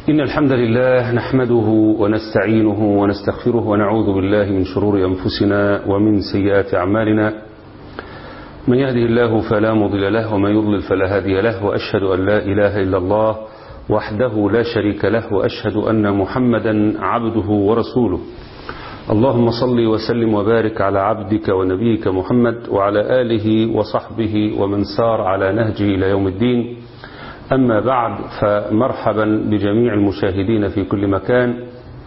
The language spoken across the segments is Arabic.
إن الحمد لله نحمده ونستعينه ونستغفره ونعوذ بالله من شرور أنفسنا ومن سيئات أعمالنا. من يهده الله فلا مضل له ومن يضلل فلا هادي له، وأشهد أن لا إله إلا الله وحده لا شريك له، وأشهد أن محمدا عبده ورسوله. اللهم صل وسلم وبارك على عبدك ونبيك محمد وعلى آله وصحبه ومن سار على نهجه إلى يوم الدين. أما بعد، فمرحبا بجميع المشاهدين في كل مكان،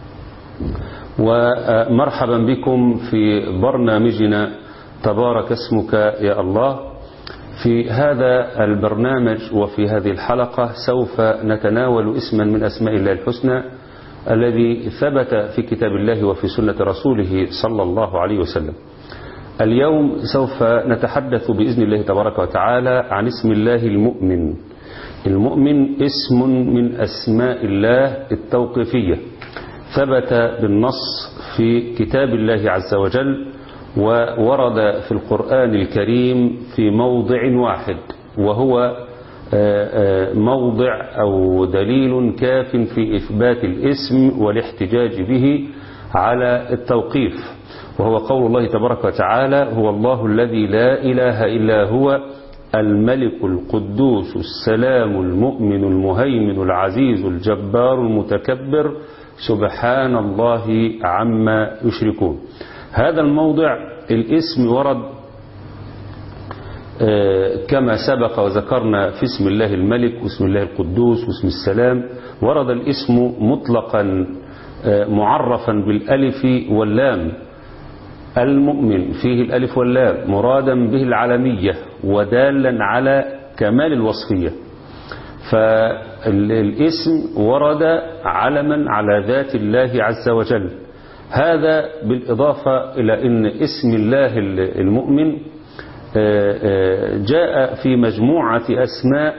ومرحبا بكم في برنامجنا تبارك اسمك يا الله. في هذا البرنامج وفي هذه الحلقة سوف نتناول اسما من أسماء الله الحسنى الذي ثبت في كتاب الله وفي سنة رسوله صلى الله عليه وسلم. اليوم سوف نتحدث بإذن الله تبارك وتعالى عن اسم الله المؤمن. المؤمن اسم من أسماء الله التوقيفية، ثبت بالنص في كتاب الله عز وجل، وورد في القرآن الكريم في موضع واحد، وهو موضع أو دليل كاف في إثبات الاسم والاحتجاج به على التوقيف، وهو قول الله تبارك وتعالى: هو الله الذي لا إله إلا هو الملك القدوس السلام المؤمن المهيمن العزيز الجبار المتكبر سبحان الله عما يشركون. هذا الموضع الاسم ورد كما سبق وذكرنا في اسم الله الملك واسم الله القدوس واسم السلام. ورد الاسم مطلقا معرفا بالألف واللام. المؤمن فيه الألف واللام مرادا به العلمية ودالا على كمال الوصفية، فالاسم ورد علما على ذات الله عز وجل. هذا بالإضافة إلى أن اسم الله المؤمن جاء في مجموعة أسماء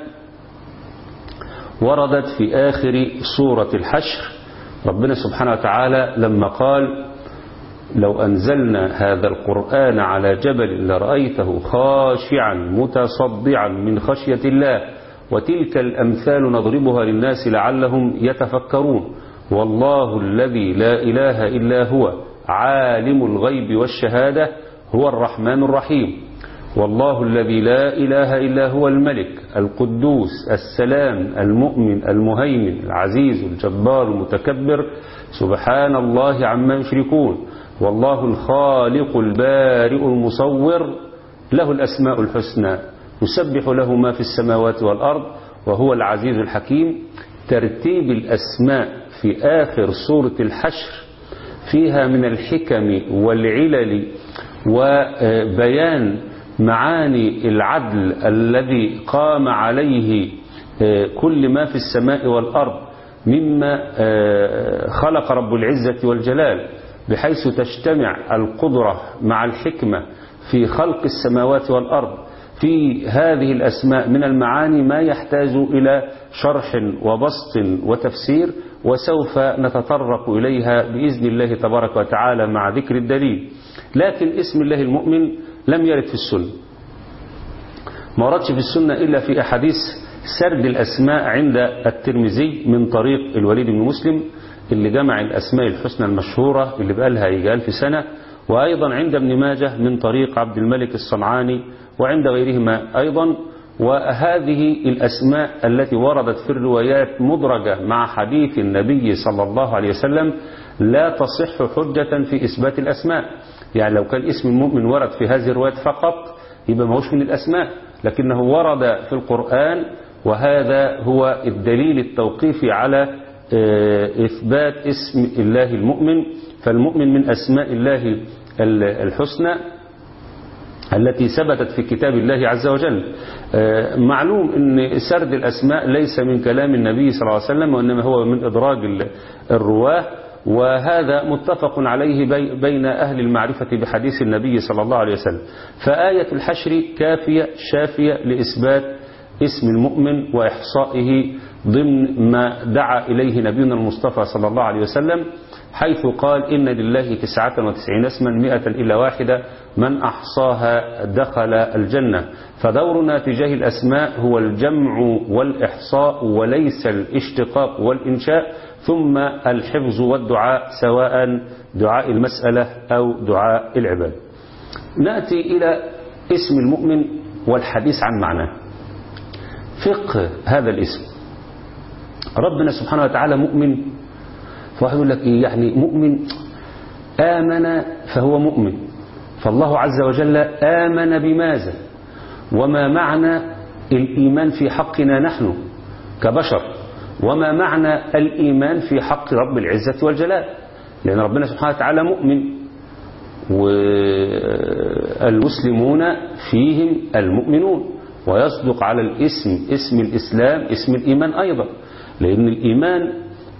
وردت في آخر سورة الحشر. ربنا سبحانه وتعالى لما قال: لو أنزلنا هذا القرآن على جبل لرأيته خاشعا متصدعا من خشية الله وتلك الأمثال نضربها للناس لعلهم يتفكرون والله الذي لا إله إلا هو عالم الغيب والشهادة هو الرحمن الرحيم والله الذي لا إله إلا هو الملك القدوس السلام المؤمن المهيمن العزيز الجبار المتكبر سبحان الله عما يشركون والله الخالق البارئ المصور له الأسماء الحسنى يسبح له ما في السماوات والأرض وهو العزيز الحكيم. ترتيب الأسماء في آخر سورة الحشر فيها من الحكم والعلل وبيان معاني العدل الذي قام عليه كل ما في السماء والأرض مما خلق رب العزة والجلال، بحيث تجتمع القدرة مع الحكمة في خلق السماوات والأرض. في هذه الأسماء من المعاني ما يحتاج إلى شرح وبسط وتفسير، وسوف نتطرق إليها بإذن الله تبارك وتعالى مع ذكر الدليل. لكن اسم الله المؤمن لم يرد في السنة، ما وردش في السنة إلا في أحاديث سرد الأسماء عند الترمذي من طريق الوليد بن مسلم اللي جمع الأسماء الحسنى المشهورة اللي بقالها يجي 1000 سنة، وأيضا عند ابن ماجه من طريق عبد الملك الصنعاني وعند غيرهما أيضا. وهذه الأسماء التي وردت في الروايات مدرجة مع حديث النبي صلى الله عليه وسلم لا تصح حجة في إثبات الأسماء. يعني لو كان اسم المؤمن ورد في هذه الروايات فقط يبقى ما هوش من الأسماء، لكنه ورد في القرآن، وهذا هو الدليل التوقيفي على إثبات اسم الله المؤمن. فالمؤمن من أسماء الله الحسنى التي ثبتت في كتاب الله عز وجل. معلوم أن سرد الأسماء ليس من كلام النبي صلى الله عليه وسلم، وإنما هو من إدراج الرواه، وهذا متفق عليه بين أهل المعرفة بحديث النبي صلى الله عليه وسلم. فآية الحشر كافية شافية لإثبات اسم المؤمن وإحصائه ضمن ما دعا إليه نبينا المصطفى صلى الله عليه وسلم، حيث قال إن لله 99 اسما 100 إلا واحدة من أحصاها دخل الجنة. فدورنا تجاه الأسماء هو الجمع والإحصاء وليس الاشتقاق والإنشاء، ثم الحفظ والدعاء، سواء دعاء المسألة أو دعاء العباد. نأتي إلى اسم المؤمن والحديث عن معناه. فقه هذا الاسم، ربنا سبحانه وتعالى مؤمن، فواحد يقول لك إيه يعني مؤمن؟ آمن فهو مؤمن، فالله عز وجل آمن بماذا؟ وما معنى الإيمان في حقنا نحن كبشر؟ وما معنى الإيمان في حق رب العزة والجلال؟ لأن ربنا سبحانه وتعالى مؤمن، والمسلمون فيهم المؤمنون، ويصدق على الاسم اسم الإسلام اسم الإيمان أيضا، لأن الإيمان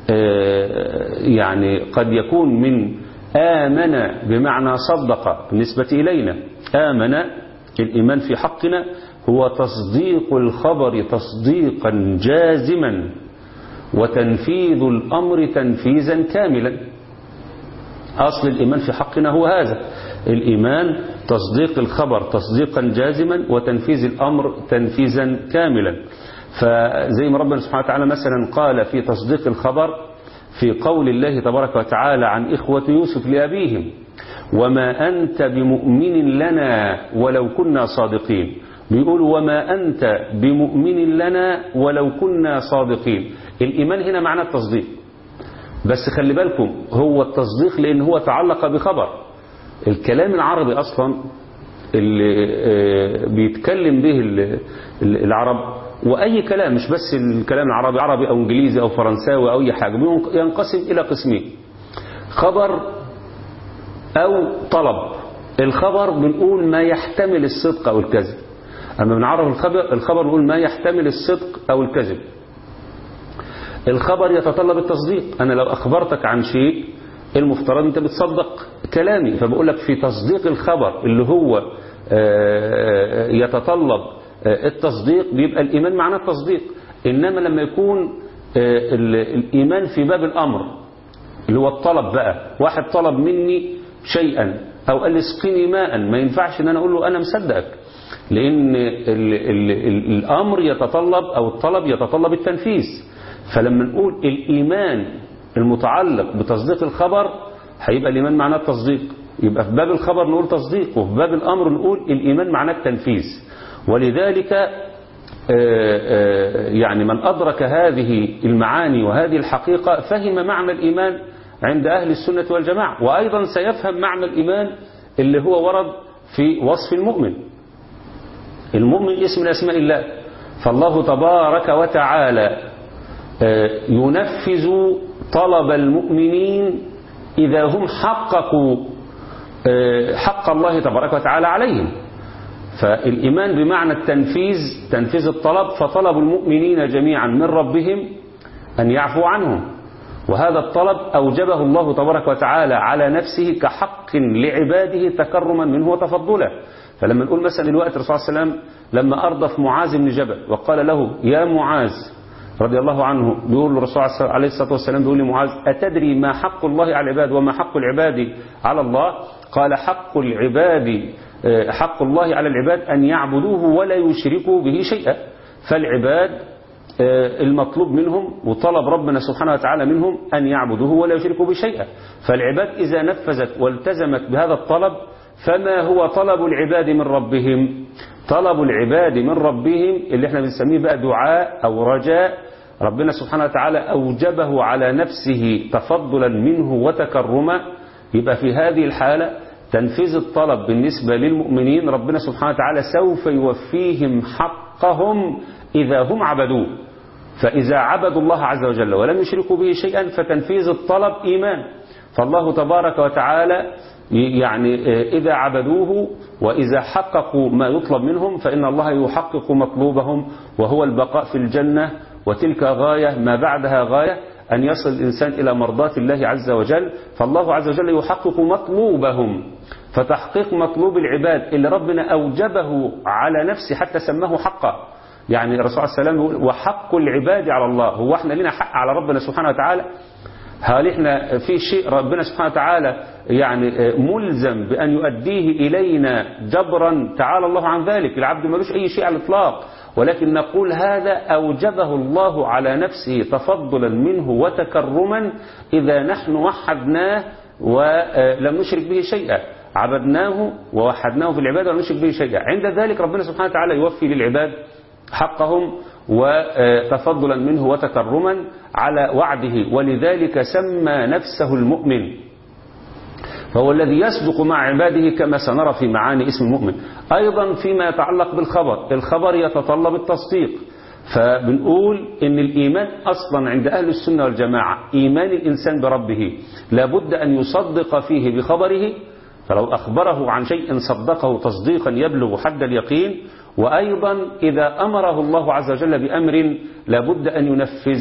يعني قد يكون من آمن بمعنى صدق بالنسبة إلينا. آمن الإيمان في حقنا هو تصديق الخبر تصديقا جازما وتنفيذ الأمر تنفيذا كاملا. أصل الإيمان في حقنا هو هذا، الإيمان تصديق الخبر تصديقا جازما وتنفيذ الأمر تنفيذا كاملا. فزي ما ربنا سبحانه وتعالى مثلا قال في تصديق الخبر في قول الله تبارك وتعالى عن إخوة يوسف لأبيهم: وما أنت بمؤمن لنا ولو كنا صادقين. بيقول وما أنت بمؤمن لنا ولو كنا صادقين. الإيمان هنا معنى التصديق، بس خلي بالكم هو التصديق لأن هو تعلق بخبر. الكلام العربي أصلا اللي بيتكلم به العرب، وأي كلام مش بس الكلام العربي، عربي أو إنجليزي أو فرنساوي أو أي حاجة، ينقسم إلى قسمين: خبر أو طلب. الخبر بنقول ما يحتمل الصدق أو الكذب، أما بنعرف الخبر نقول ما يحتمل الصدق أو الكذب. الخبر يتطلب التصديق، أنا لو أخبرتك عن شيء المفترض أنت بتصدق كلامي، فبقول لك في تصديق الخبر اللي هو يتطلب التصديق بيبقى الإيمان معناه التصديق. إنما لما يكون الإيمان في باب الأمر اللي هو الطلب بقى، واحد طلب مني شيئا أو قال لي اسقني ماء، ما ينفعش ان انا اقول له انا مصدقك، لان الامر يتطلب او الطلب يتطلب التنفيذ. فلما نقول الايمان المتعلق بتصديق الخبر هيبقى الايمان معناه التصديق، يبقى في باب الخبر نقول تصديق، وفي باب الامر نقول الايمان معناه التنفيذ. ولذلك يعني من أدرك هذه المعاني وهذه الحقيقة فهم معنى الإيمان عند أهل السنة والجماعة، وأيضا سيفهم معنى الإيمان اللي هو ورد في وصف المؤمن. المؤمن اسم من أسماء الله، فالله تبارك وتعالى ينفذ طلب المؤمنين إذا هم حققوا حق الله تبارك وتعالى عليهم. فالإيمان بمعنى التنفيذ، تنفيذ الطلب، فطلب المؤمنين جميعا من ربهم أن يعفو عنهم، وهذا الطلب أوجبه الله تبارك وتعالى على نفسه كحق لعباده تكرما منه وتفضلا. فلما نقول مثلا الوقت الرسول صلى الله عليه وسلم لما أردف معاذ بن جبل وقال له يا معاذ رضي الله عنه، بيقول الرسول عليه الصلاة والسلام بيقول لمعاذ أتدري ما حق الله على العباد وما حق العباد على الله؟ قال حق العباد حق الله على العباد أن يعبدوه ولا يشركوا به شيئا. فالعباد المطلوب منهم وطلب ربنا سبحانه وتعالى منهم أن يعبدوه ولا يشركوا به شيئا. فالعباد إذا نفذت والتزمت بهذا الطلب فما هو طلب العباد من ربهم؟ طلب العباد من ربهم اللي احنا بنسميه بقى دعاء أو رجاء، ربنا سبحانه وتعالى أوجبه على نفسه تفضلا منه وتكرما. يبقى في هذه الحالة تنفيذ الطلب بالنسبة للمؤمنين ربنا سبحانه وتعالى سوف يوفيهم حقهم إذا هم عبدوه. فإذا عبدوا الله عز وجل ولم يشركوا به شيئا فتنفيذ الطلب إيمان. فالله تبارك وتعالى يعني إذا عبدوه وإذا حققوا ما يطلب منهم فإن الله يحقق مطلوبهم، وهو البقاء في الجنة، وتلك غاية ما بعدها غاية، أن يصل الإنسان إلى مرضاة الله عز وجل. فالله عز وجل يحقق مطلوبهم. فتحقيق مطلوب العباد اللي ربنا أوجبه على نفسه حتى سماه حقا، يعني الرسول صلى الله عليه وسلم يقول وحق العباد على الله، هو احنا لنا حق على ربنا سبحانه وتعالى؟ هل احنا في شيء ربنا سبحانه وتعالى يعني ملزم بأن يؤديه إلينا جبرا؟ تعالى الله عن ذلك، العبد ملوش أي شيء على الإطلاق، ولكن نقول هذا أوجبه الله على نفسه تفضلا منه وتكرما إذا نحن وحدناه ولم نشرك به شيئا، عبدناه ووحدناه في العبادة ولم نشرك به شيئا. عند ذلك ربنا سبحانه وتعالى يوفي للعباد حقهم وتفضلا منه وتكرما على وعده، ولذلك سمى نفسه المؤمن، فهو الذي يصدق مع عباده كما سنرى في معاني اسم المؤمن. أيضا فيما يتعلق بالخبر، الخبر يتطلب التصديق، فبنقول إن الإيمان أصلا عند أهل السنة والجماعة إيمان الإنسان بربه لابد أن يصدق فيه بخبره، فلو أخبره عن شيء صدقه تصديقا يبلغ حد اليقين. وأيضا إذا أمره الله عز وجل بأمر لابد أن ينفذ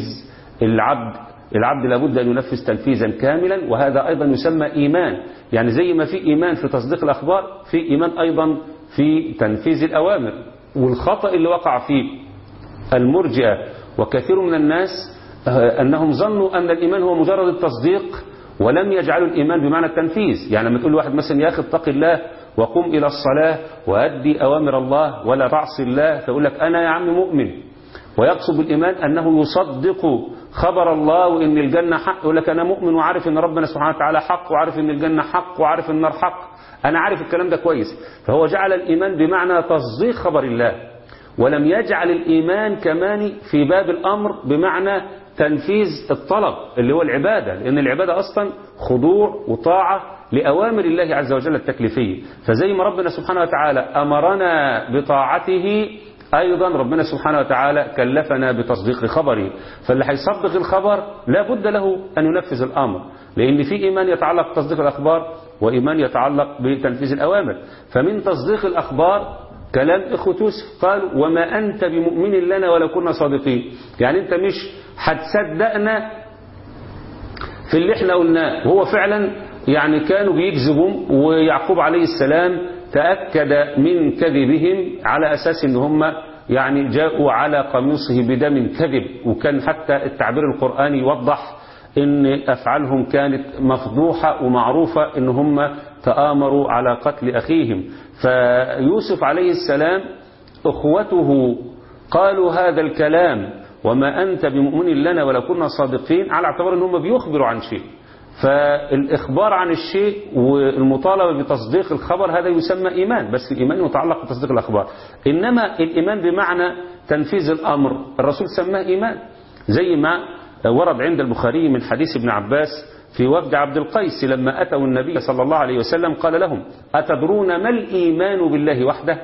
العبد لابد أن ينفذ تنفيذا كاملا، وهذا أيضا يسمى إيمان. يعني زي ما في إيمان في تصديق الأخبار، في إيمان أيضا في تنفيذ الأوامر. والخطأ اللي وقع فيه المرجئة وكثير من الناس أنهم ظنوا أن الإيمان هو مجرد التصديق ولم يجعلوا الإيمان بمعنى التنفيذ. يعني لما تقول لواحد مثلا يا أخي اتق الله وقم إلى الصلاة وأدي أوامر الله ولا تعصي الله، فيقول لك أنا يا عم مؤمن، ويقصد بالإيمان أنه يصدق خبر الله وإن الجنة حق، يقول لك أنا مؤمن وعارف أن ربنا سبحانه وتعالى حق وعارف أن الجنة حق وعارف أن النار حق، أنا عارف الكلام ده كويس. فهو جعل الإيمان بمعنى تصديق خبر الله، ولم يجعل الإيمان كمان في باب الأمر بمعنى تنفيذ الطلب اللي هو العبادة، لأن العبادة أصلا خضوع وطاعة لأوامر الله عز وجل التكليفية. فزي ما ربنا سبحانه وتعالى أمرنا بطاعته، أيضا ربنا سبحانه وتعالى كلفنا بتصديق خبره. فاللي هيصدق الخبر لا بد له أن ينفذ الأمر، لأن في إيمان يتعلق بتصديق الأخبار وإيمان يتعلق بتنفيذ الأوامر. فمن تصديق الأخبار كلام إخوة يوسف، قالوا وما أنت بمؤمن لنا ولو كنا صادقين. يعني أنت مش هتصدقنا في اللي احنا قلناه، وهو فعلا يعني كانوا بيكذبوا، ويعقوب عليه السلام تأكد من كذبهم على أساس ان هم يعني جاءوا على قميصه بدم كذب، وكان حتى التعبير القرآني يوضح ان أفعالهم كانت مفضوحة ومعروفة ان هم تآمروا على قتل أخيهم. فيوسف عليه السلام أخوته قالوا هذا الكلام وما أنت بمؤمن لنا ولو كنا صادقين، على اعتبار ان هم بيخبروا عن شيء. فالإخبار عن الشيء والمطالبة بتصديق الخبر هذا يسمى إيمان، بس الإيمان يتعلق بتصديق الأخبار. إنما الإيمان بمعنى تنفيذ الأمر الرسول سماه إيمان، زي ما ورد عند البخاري من حديث ابن عباس في وفد عبد القيس لما أتوا النبي صلى الله عليه وسلم قال لهم أتدرون ما الإيمان بالله وحده؟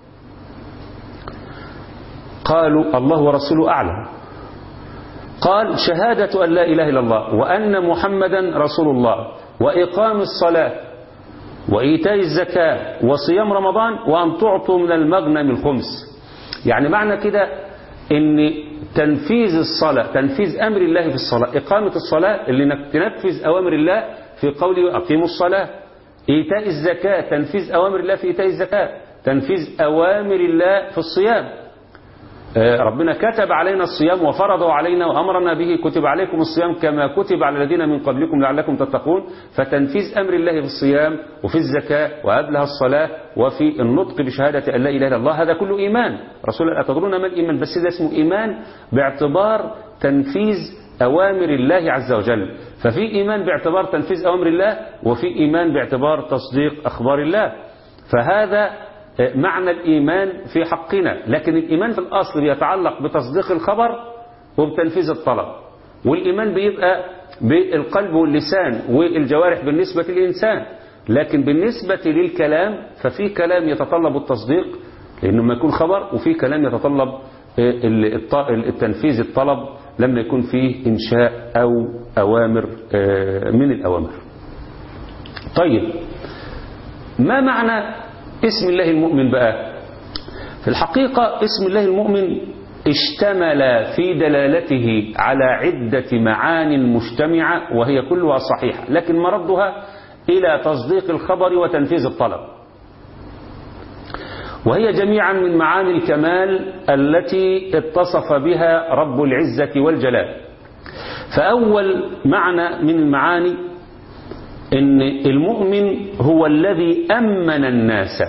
قالوا الله ورسوله أعلم. قال شهادة أن لا إله إلا الله وأن محمدا رسول الله وإقام الصلاة وإيتاء الزكاة وصيام رمضان وأن تعطوا من المغنم الخمس. يعني معنى كده ان تنفيذ الصلاة، تنفيذ أمر الله في الصلاة، إقامة الصلاة اللي انك تنفذ أوامر الله في قوله أقيموا الصلاة، إيتاء الزكاة تنفيذ أوامر الله في إيتاء الزكاة، تنفيذ أوامر الله في الصيام. ربنا كتب علينا الصيام وفرضه علينا وأمرنا به، كتب عليكم الصيام كما كتب على الذين من قبلكم لعلكم تتقون. فتنفيذ أمر الله في الصيام وفي الزكاة وقبلها الصلاة وفي النطق بشهادة أن لا إله إلا الله، هذا كله إيمان. رسول أتدرون ما الإيمان؟ بس ده اسمه إيمان باعتبار تنفيذ أوامر الله عز وجل. ففي إيمان باعتبار تنفيذ أوامر الله، وفي إيمان باعتبار تصديق أخبار الله. فهذا معنى الإيمان في حقنا. لكن الإيمان في الأصل بيتعلق بتصديق الخبر وبتنفيذ الطلب، والإيمان بيبقى بالقلب واللسان والجوارح بالنسبة للإنسان. لكن بالنسبة للكلام ففي كلام يتطلب التصديق لأنه ما يكون خبر، وفي كلام يتطلب التنفيذ الطلب لما يكون فيه إنشاء أو أوامر من الأوامر. طيب، ما معنى اسم الله المؤمن بقى؟ في الحقيقة اسم الله المؤمن اشتمل في دلالته على عدة معان مجتمعة وهي كلها صحيحة، لكن مردها إلى تصديق الخبر وتنفيذ الطلب. وهي جميعا من معاني الكمال التي اتصف بها رب العزة والجلال. فأول معنى من المعاني إن المؤمن هو الذي أمن الناس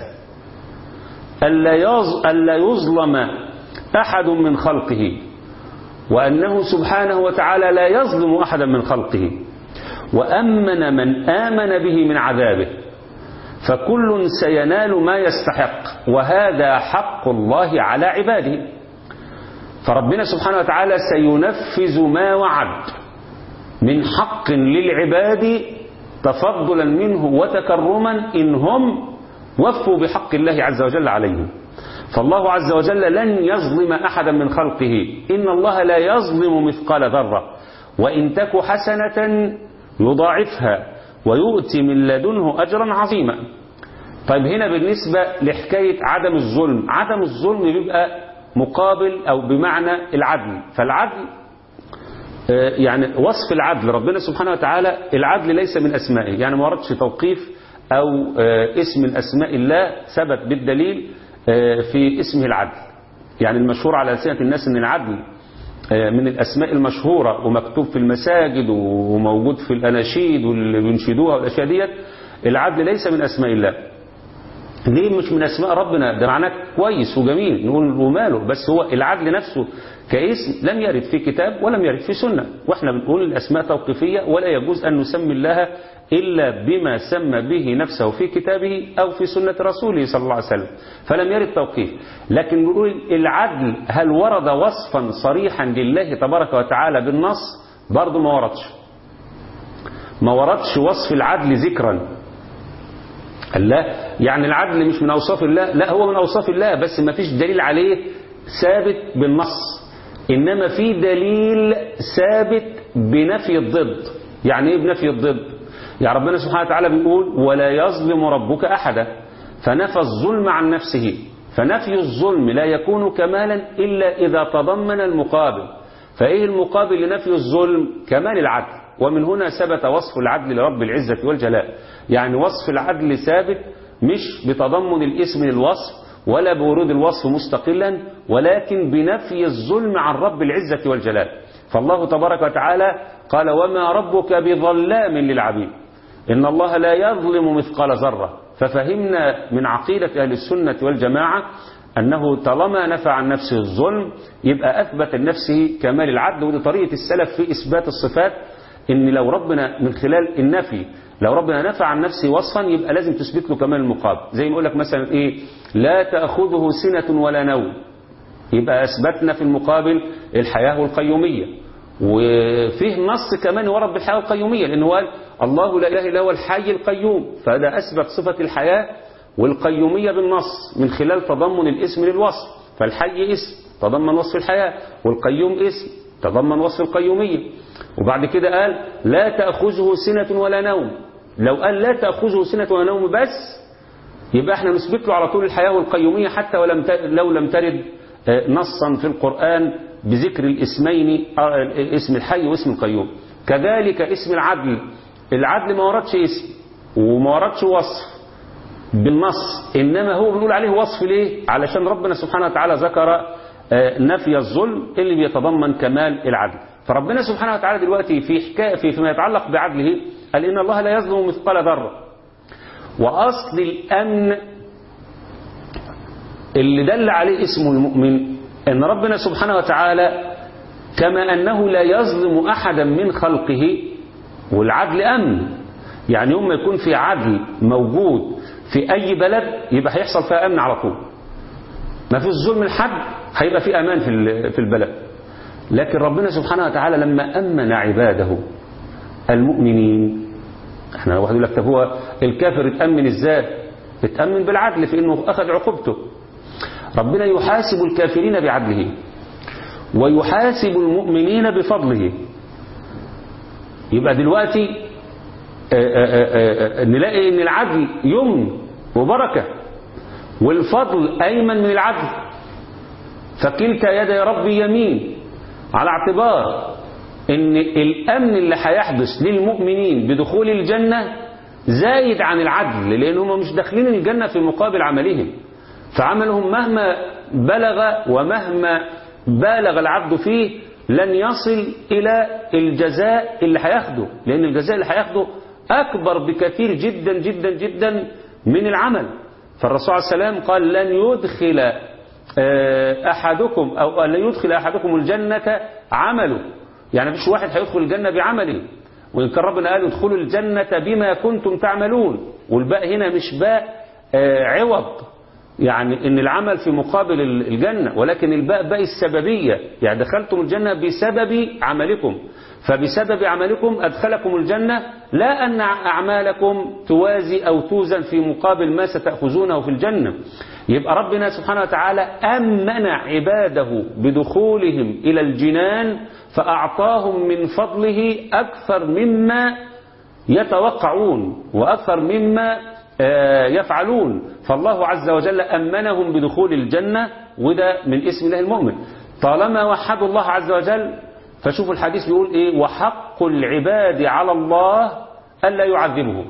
ألا يظلم أحد من خلقه، وأنه سبحانه وتعالى لا يظلم أحدا من خلقه، وأمن من آمن به من عذابه، فكل سينال ما يستحق، وهذا حق الله على عباده. فربنا سبحانه وتعالى سينفذ ما وعد من حق للعباد تفضلا منه وتكرما إن هم وفوا بحق الله عز وجل عليهم. فالله عز وجل لن يظلم أحدا من خلقه، إن الله لا يظلم مثقال ذرة، وإن تك حسنة يضاعفها ويؤتي من لدنه أجرا عظيما. طيب هنا بالنسبة لحكاية عدم الظلم، عدم الظلم بيبقى مقابل أو بمعنى العدل. فالعدل يعني وصف العدل، ربنا سبحانه وتعالى العدل ليس من أسمائه، يعني ما وردش توقيف أو اسم من أسماء الله ثبت بالدليل في اسمه العدل. يعني المشهور على ألسنة الناس أن العدل من الأسماء المشهورة ومكتوب في المساجد وموجود في الأناشيد واللي بينشدوها والأشياء ديت. العدل ليس من أسماء الله. ليه مش من أسماء ربنا؟ ده معناه كويس وجميل نقول وماله، بس هو العدل نفسه كاسم لم يرد في كتاب ولم يرد في سنة، واحنا بنقول الأسماء توقيفية ولا يجوز أن نسمي الله إلا بما سمى به نفسه في كتابه أو في سنة رسوله صلى الله عليه وسلم، فلم يرد توقيف. لكن نقول العدل هل ورد وصفا صريحا لله تبارك وتعالى بالنص؟ برضه ما وردش وصف العدل ذكرا. لا يعني العدل مش من أوصاف الله، لا هو من أوصاف الله بس ما فيش دليل عليه ثابت بالنص، إنما في دليل ثابت بنفي الضد. يعني إيه بنفي الضد؟ يعني ربنا سبحانه وتعالى بيقول ولا يظلم ربك أحدا، فنفى الظلم عن نفسه. فنفي الظلم لا يكون كمالا إلا إذا تضمن المقابل. فإيه المقابل لنفي الظلم؟ كمال العدل. ومن هنا ثبت وصف العدل لرب العزة والجلال. يعني وصف العدل ثابت مش بتضمن الاسم للوصف ولا بورود الوصف مستقلا، ولكن بنفي الظلم عن رب العزة والجلال. فالله تبارك وتعالى قال وما ربك بظلام للعبيد، إن الله لا يظلم مثقال ذرة. ففهمنا من عقيدة أهل السنة والجماعة أنه طالما نفى عن نفسه الظلم يبقى أثبت لنفسه كمال العدل. ودي طريقة السلف في إثبات الصفات، إن لو ربنا من خلال النفي لو ربنا نفى عن نفسه وصفا يبقى لازم تثبت له كمال المقابل. زي ما يقول لك مثلا إيه؟ لا تأخذه سنة ولا نوم، يبقى أثبتنا في المقابل الحياة والقيومية. وفيه نص كمان ورد بالحياة والقيومية، لأنه قال الله لا إله إلا هو الحي القيوم، فهذا أثبت صفة الحياة والقيومية بالنص من خلال تضمن الاسم للوصف. فالحي اسم تضمن وصف الحياة، والقيوم اسم تضمن وصف القيومية. وبعد كده قال لا تأخذه سنة ولا نوم. لو قال لا تأخذه سنة ولا نوم بس يبقى احنا نثبت له على طول الحياة والقيومية، حتى لو لم ترد نصا في القرآن بذكر الاسمين، اسم الحي واسم القيوم. كذلك اسم العدل ما وردش اسم وما وردش وصف بالنص، إنما هو بنقول عليه وصف. ليه؟ علشان ربنا سبحانه وتعالى ذكر نفي الظلم اللي بيتضمن كمال العدل. فربنا سبحانه وتعالى دلوقتي فيما يتعلق بعدله قال إن الله لا يظلم مثقال ذرة. وأصل الأمن اللي دل عليه اسمه المؤمن أن ربنا سبحانه وتعالى كما أنه لا يظلم أحدا من خلقه، والعدل أمن. يعني يوم ما يكون في عدل موجود في أي بلد يبقى هيحصل فيها أمن على طول. ما فيش ظلم لحد هيبقى في أمان في البلد. لكن ربنا سبحانه وتعالى لما أمن عباده المؤمنين، احنا واحد يقول لك طب هو الكافر اتأمن ازاي؟ اتأمن بالعدل في انه اخذ عقوبته. ربنا يحاسب الكافرين بعدله ويحاسب المؤمنين بفضله. يبقى دلوقتي نلاقي ان العدل يمن وبركة والفضل ايمن من العدل. فكلتا يدي ربي يمين، على اعتبار ان الامن اللي هيحدث للمؤمنين بدخول الجنة زايد عن العدل، لان هم مش داخلين الجنة في مقابل عملهم. فعملهم مهما بلغ ومهما بالغ العبد فيه لن يصل إلى الجزاء اللي هياخده، لأن الجزاء اللي هياخده أكبر بكثير جدا جدا جدا من العمل. فالرسول عليه السلام قال لن يدخل أحدكم أو لن يدخل أحدكم الجنة عمله، يعني مش واحد هيدخل الجنة بعمله، وإن كان ربنا قال ادخلوا الجنة بما كنتم تعملون، والباء هنا مش باء عوض يعني إن العمل في مقابل الجنة، ولكن الباء باء السببية، يعني دخلتم الجنة بسبب عملكم، فبسبب عملكم أدخلكم الجنة، لا أن أعمالكم توازي أو توزن في مقابل ما ستأخذونه في الجنة. يبقى ربنا سبحانه وتعالى أمن عباده بدخولهم إلى الجنان، فأعطاهم من فضله أكثر مما يتوقعون وأكثر مما يفعلون. فالله عز وجل أمنهم بدخول الجنة، وده من اسم الله المؤمن. طالما وحدوا الله عز وجل، فشوفوا الحديث بيقول إيه: وحق العباد على الله ألا يعذبهم.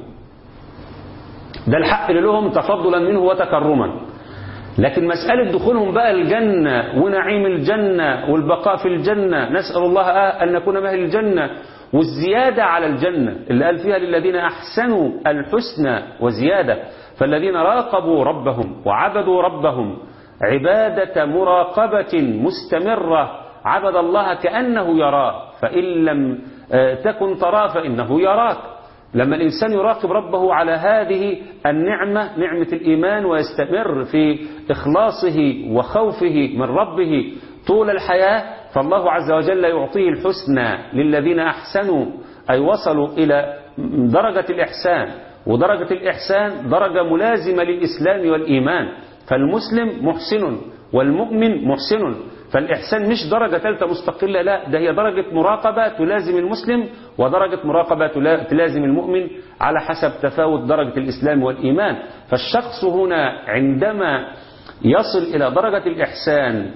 ده الحق اللي لهم تفضلا منه وتكرما. لكن مسألة دخولهم بقى الجنة ونعيم الجنة والبقاء في الجنة، نسأل الله أن نكون من أهل الجنة، والزيادة على الجنة اللي قال فيها للذين أحسنوا الحسنى وزيادة. فالذين راقبوا ربهم وعبدوا ربهم عبادة مراقبة مستمرة، عبد الله كأنه يراه، فإن لم تكن تراه فإنه يراك. لما الإنسان يراقب ربه على هذه النعمة، نعمة الإيمان، ويستمر في إخلاصه وخوفه من ربه طول الحياة، فالله عز وجل يعطيه الحسنى للذين أحسنوا، أي وصلوا إلى درجة الإحسان. ودرجة الإحسان درجة ملازمة للإسلام والإيمان. فالمسلم محسن والمؤمن محسن، فالإحسان مش درجة ثالثة مستقلة، لا، ده هي درجة مراقبة تلازم المسلم ودرجة مراقبة تلازم المؤمن على حسب تفاوت درجة الإسلام والإيمان. فالشخص هنا عندما يصل إلى درجة الإحسان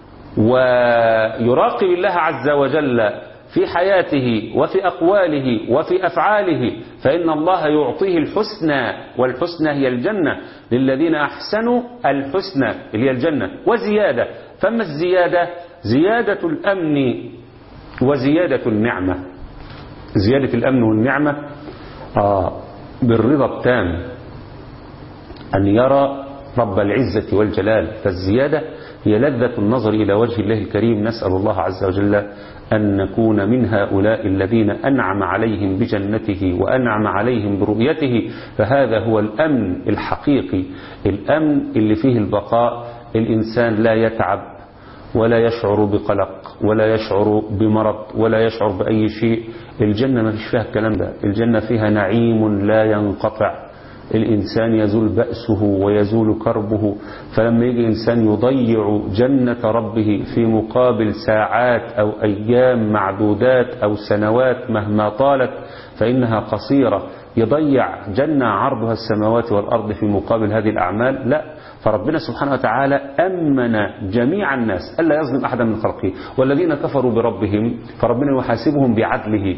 ويراقب الله عز وجل في حياته وفي أقواله وفي أفعاله، فإن الله يعطيه الحسنى، والحسنى هي الجنة، للذين أحسنوا الحسنى اللي هي الجنة وزيادة. فما الزيادة؟ زيادة الأمن وزيادة النعمة. زيادة الأمن والنعمة بالرضا التام، أن يرى رب العزة والجلال. فالزيادة هي لذة النظر إلى وجه الله الكريم. نسأل الله عز وجل أن نكون من هؤلاء الذين أنعم عليهم بجنته وأنعم عليهم برؤيته. فهذا هو الأمن الحقيقي، الأمن اللي فيه البقاء. الإنسان لا يتعب ولا يشعر بقلق ولا يشعر بمرض ولا يشعر بأي شيء. الجنة ما فيش فيها الكلام ده. الجنة فيها نعيم لا ينقطع. الإنسان يزول بأسه ويزول كربه. فلما يجي إنسان يضيع جنة ربه في مقابل ساعات أو أيام معدودات أو سنوات مهما طالت فإنها قصيرة، يضيع جنة عرضها السماوات والأرض في مقابل هذه الأعمال، لا. فربنا سبحانه وتعالى أمن جميع الناس ألا يظلم أحدا من خلقه. والذين كفروا بربهم فربنا يحاسبهم بعدله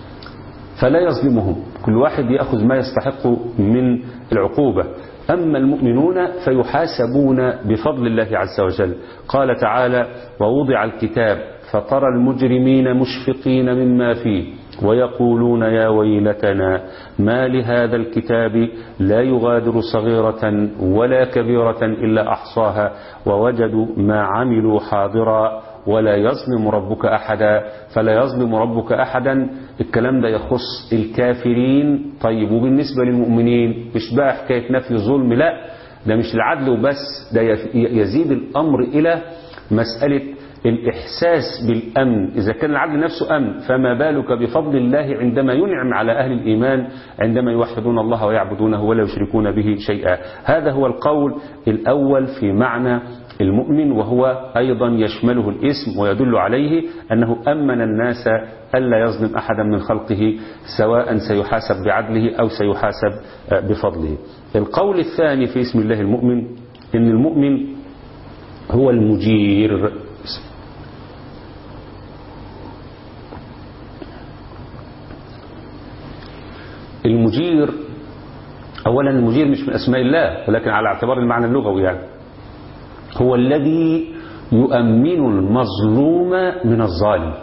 فلا يظلمهم، كل واحد يأخذ ما يستحق من العقوبة. أما المؤمنون فيحاسبون بفضل الله عز وجل. قال تعالى: ووضع الكتاب فترى المجرمين مشفقين مما فيه ويقولون يا ويلتنا ما لهذا الكتاب لا يغادر صغيرة ولا كبيرة إلا أحصاها ووجدوا ما عملوا حاضرا ولا يظلم ربك أحدا. فلا يظلم ربك أحدا، الكلام ده يخص الكافرين. طيب، وبالنسبة للمؤمنين مش بقى حكاية نفي الظلم، لا، ده مش العدل وبس، ده يزيد الأمر إلى مسألة الإحساس بالأمن. إذا كان العدل نفسه أمن، فما بالك بفضل الله عندما ينعم على أهل الإيمان عندما يوحدون الله ويعبدونه ولا يشركون به شيئا. هذا هو القول الأول في معنى المؤمن، وهو أيضا يشمله الاسم ويدل عليه أنه أمن الناس ألا يظلم أحدا من خلقه، سواء سيحاسب بعدله أو سيحاسب بفضله. القول الثاني في اسم الله المؤمن إن المؤمن هو المجير. المجير أولا، المجير مش من أسماء الله ولكن على اعتبار المعنى اللغوي، يعني هو الذي يؤمن المظلوم من الظالم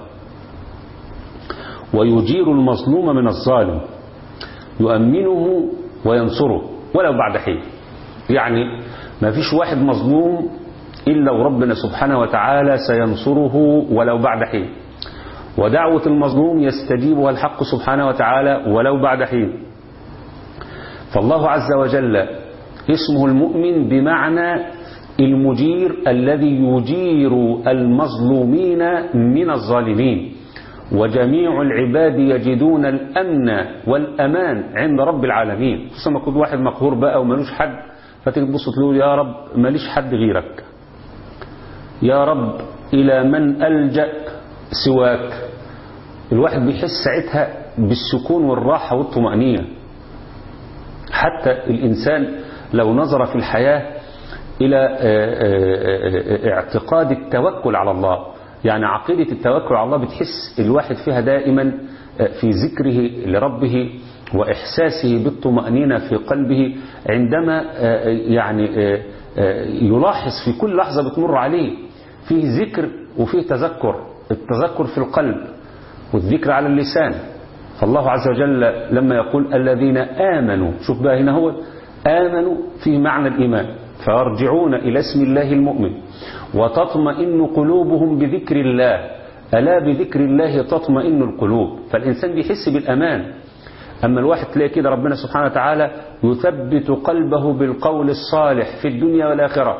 ويجير المظلوم من الظالم، يؤمنه وينصره ولو بعد حين. يعني ما فيش واحد مظلوم إلا وربنا سبحانه وتعالى سينصره ولو بعد حين، ودعوة المظلوم يستجيبها الحق سبحانه وتعالى ولو بعد حين. فالله عز وجل اسمه المؤمن بمعنى المجير الذي يجير المظلومين من الظالمين، وجميع العباد يجدون الأمن والأمان عند رب العالمين. خصوصا ما يكون واحد مقهور بقى ومالوش حد، فتيجي تبص تقول يا رب ماليش حد غيرك، يا رب إلى من ألجأ سواك. الواحد بيحس ساعتها بالسكون والراحة والطمأنينة. حتى الإنسان لو نظر في الحياة إلى اعتقاد التوكل على الله، يعني عقيدة التوكل على الله بتحس الواحد فيها دائما في ذكره لربه وإحساسه بالطمأنينة في قلبه عندما يعني يلاحظ في كل لحظة بتمر عليه فيه ذكر وفيه تذكر، التذكر في القلب والذكر على اللسان. فالله عز وجل لما يقول الذين آمنوا، شوف بقى هنا هو آمنوا في معنى الإيمان، فيرجعون إلى اسم الله المؤمن وتطمئن قلوبهم بذكر الله، ألا بذكر الله تطمئن القلوب. فالإنسان بيحس بالأمان. أما الواحد تلاقي كده ربنا سبحانه وتعالى يثبت قلبه بالقول الصالح في الدنيا والآخرة،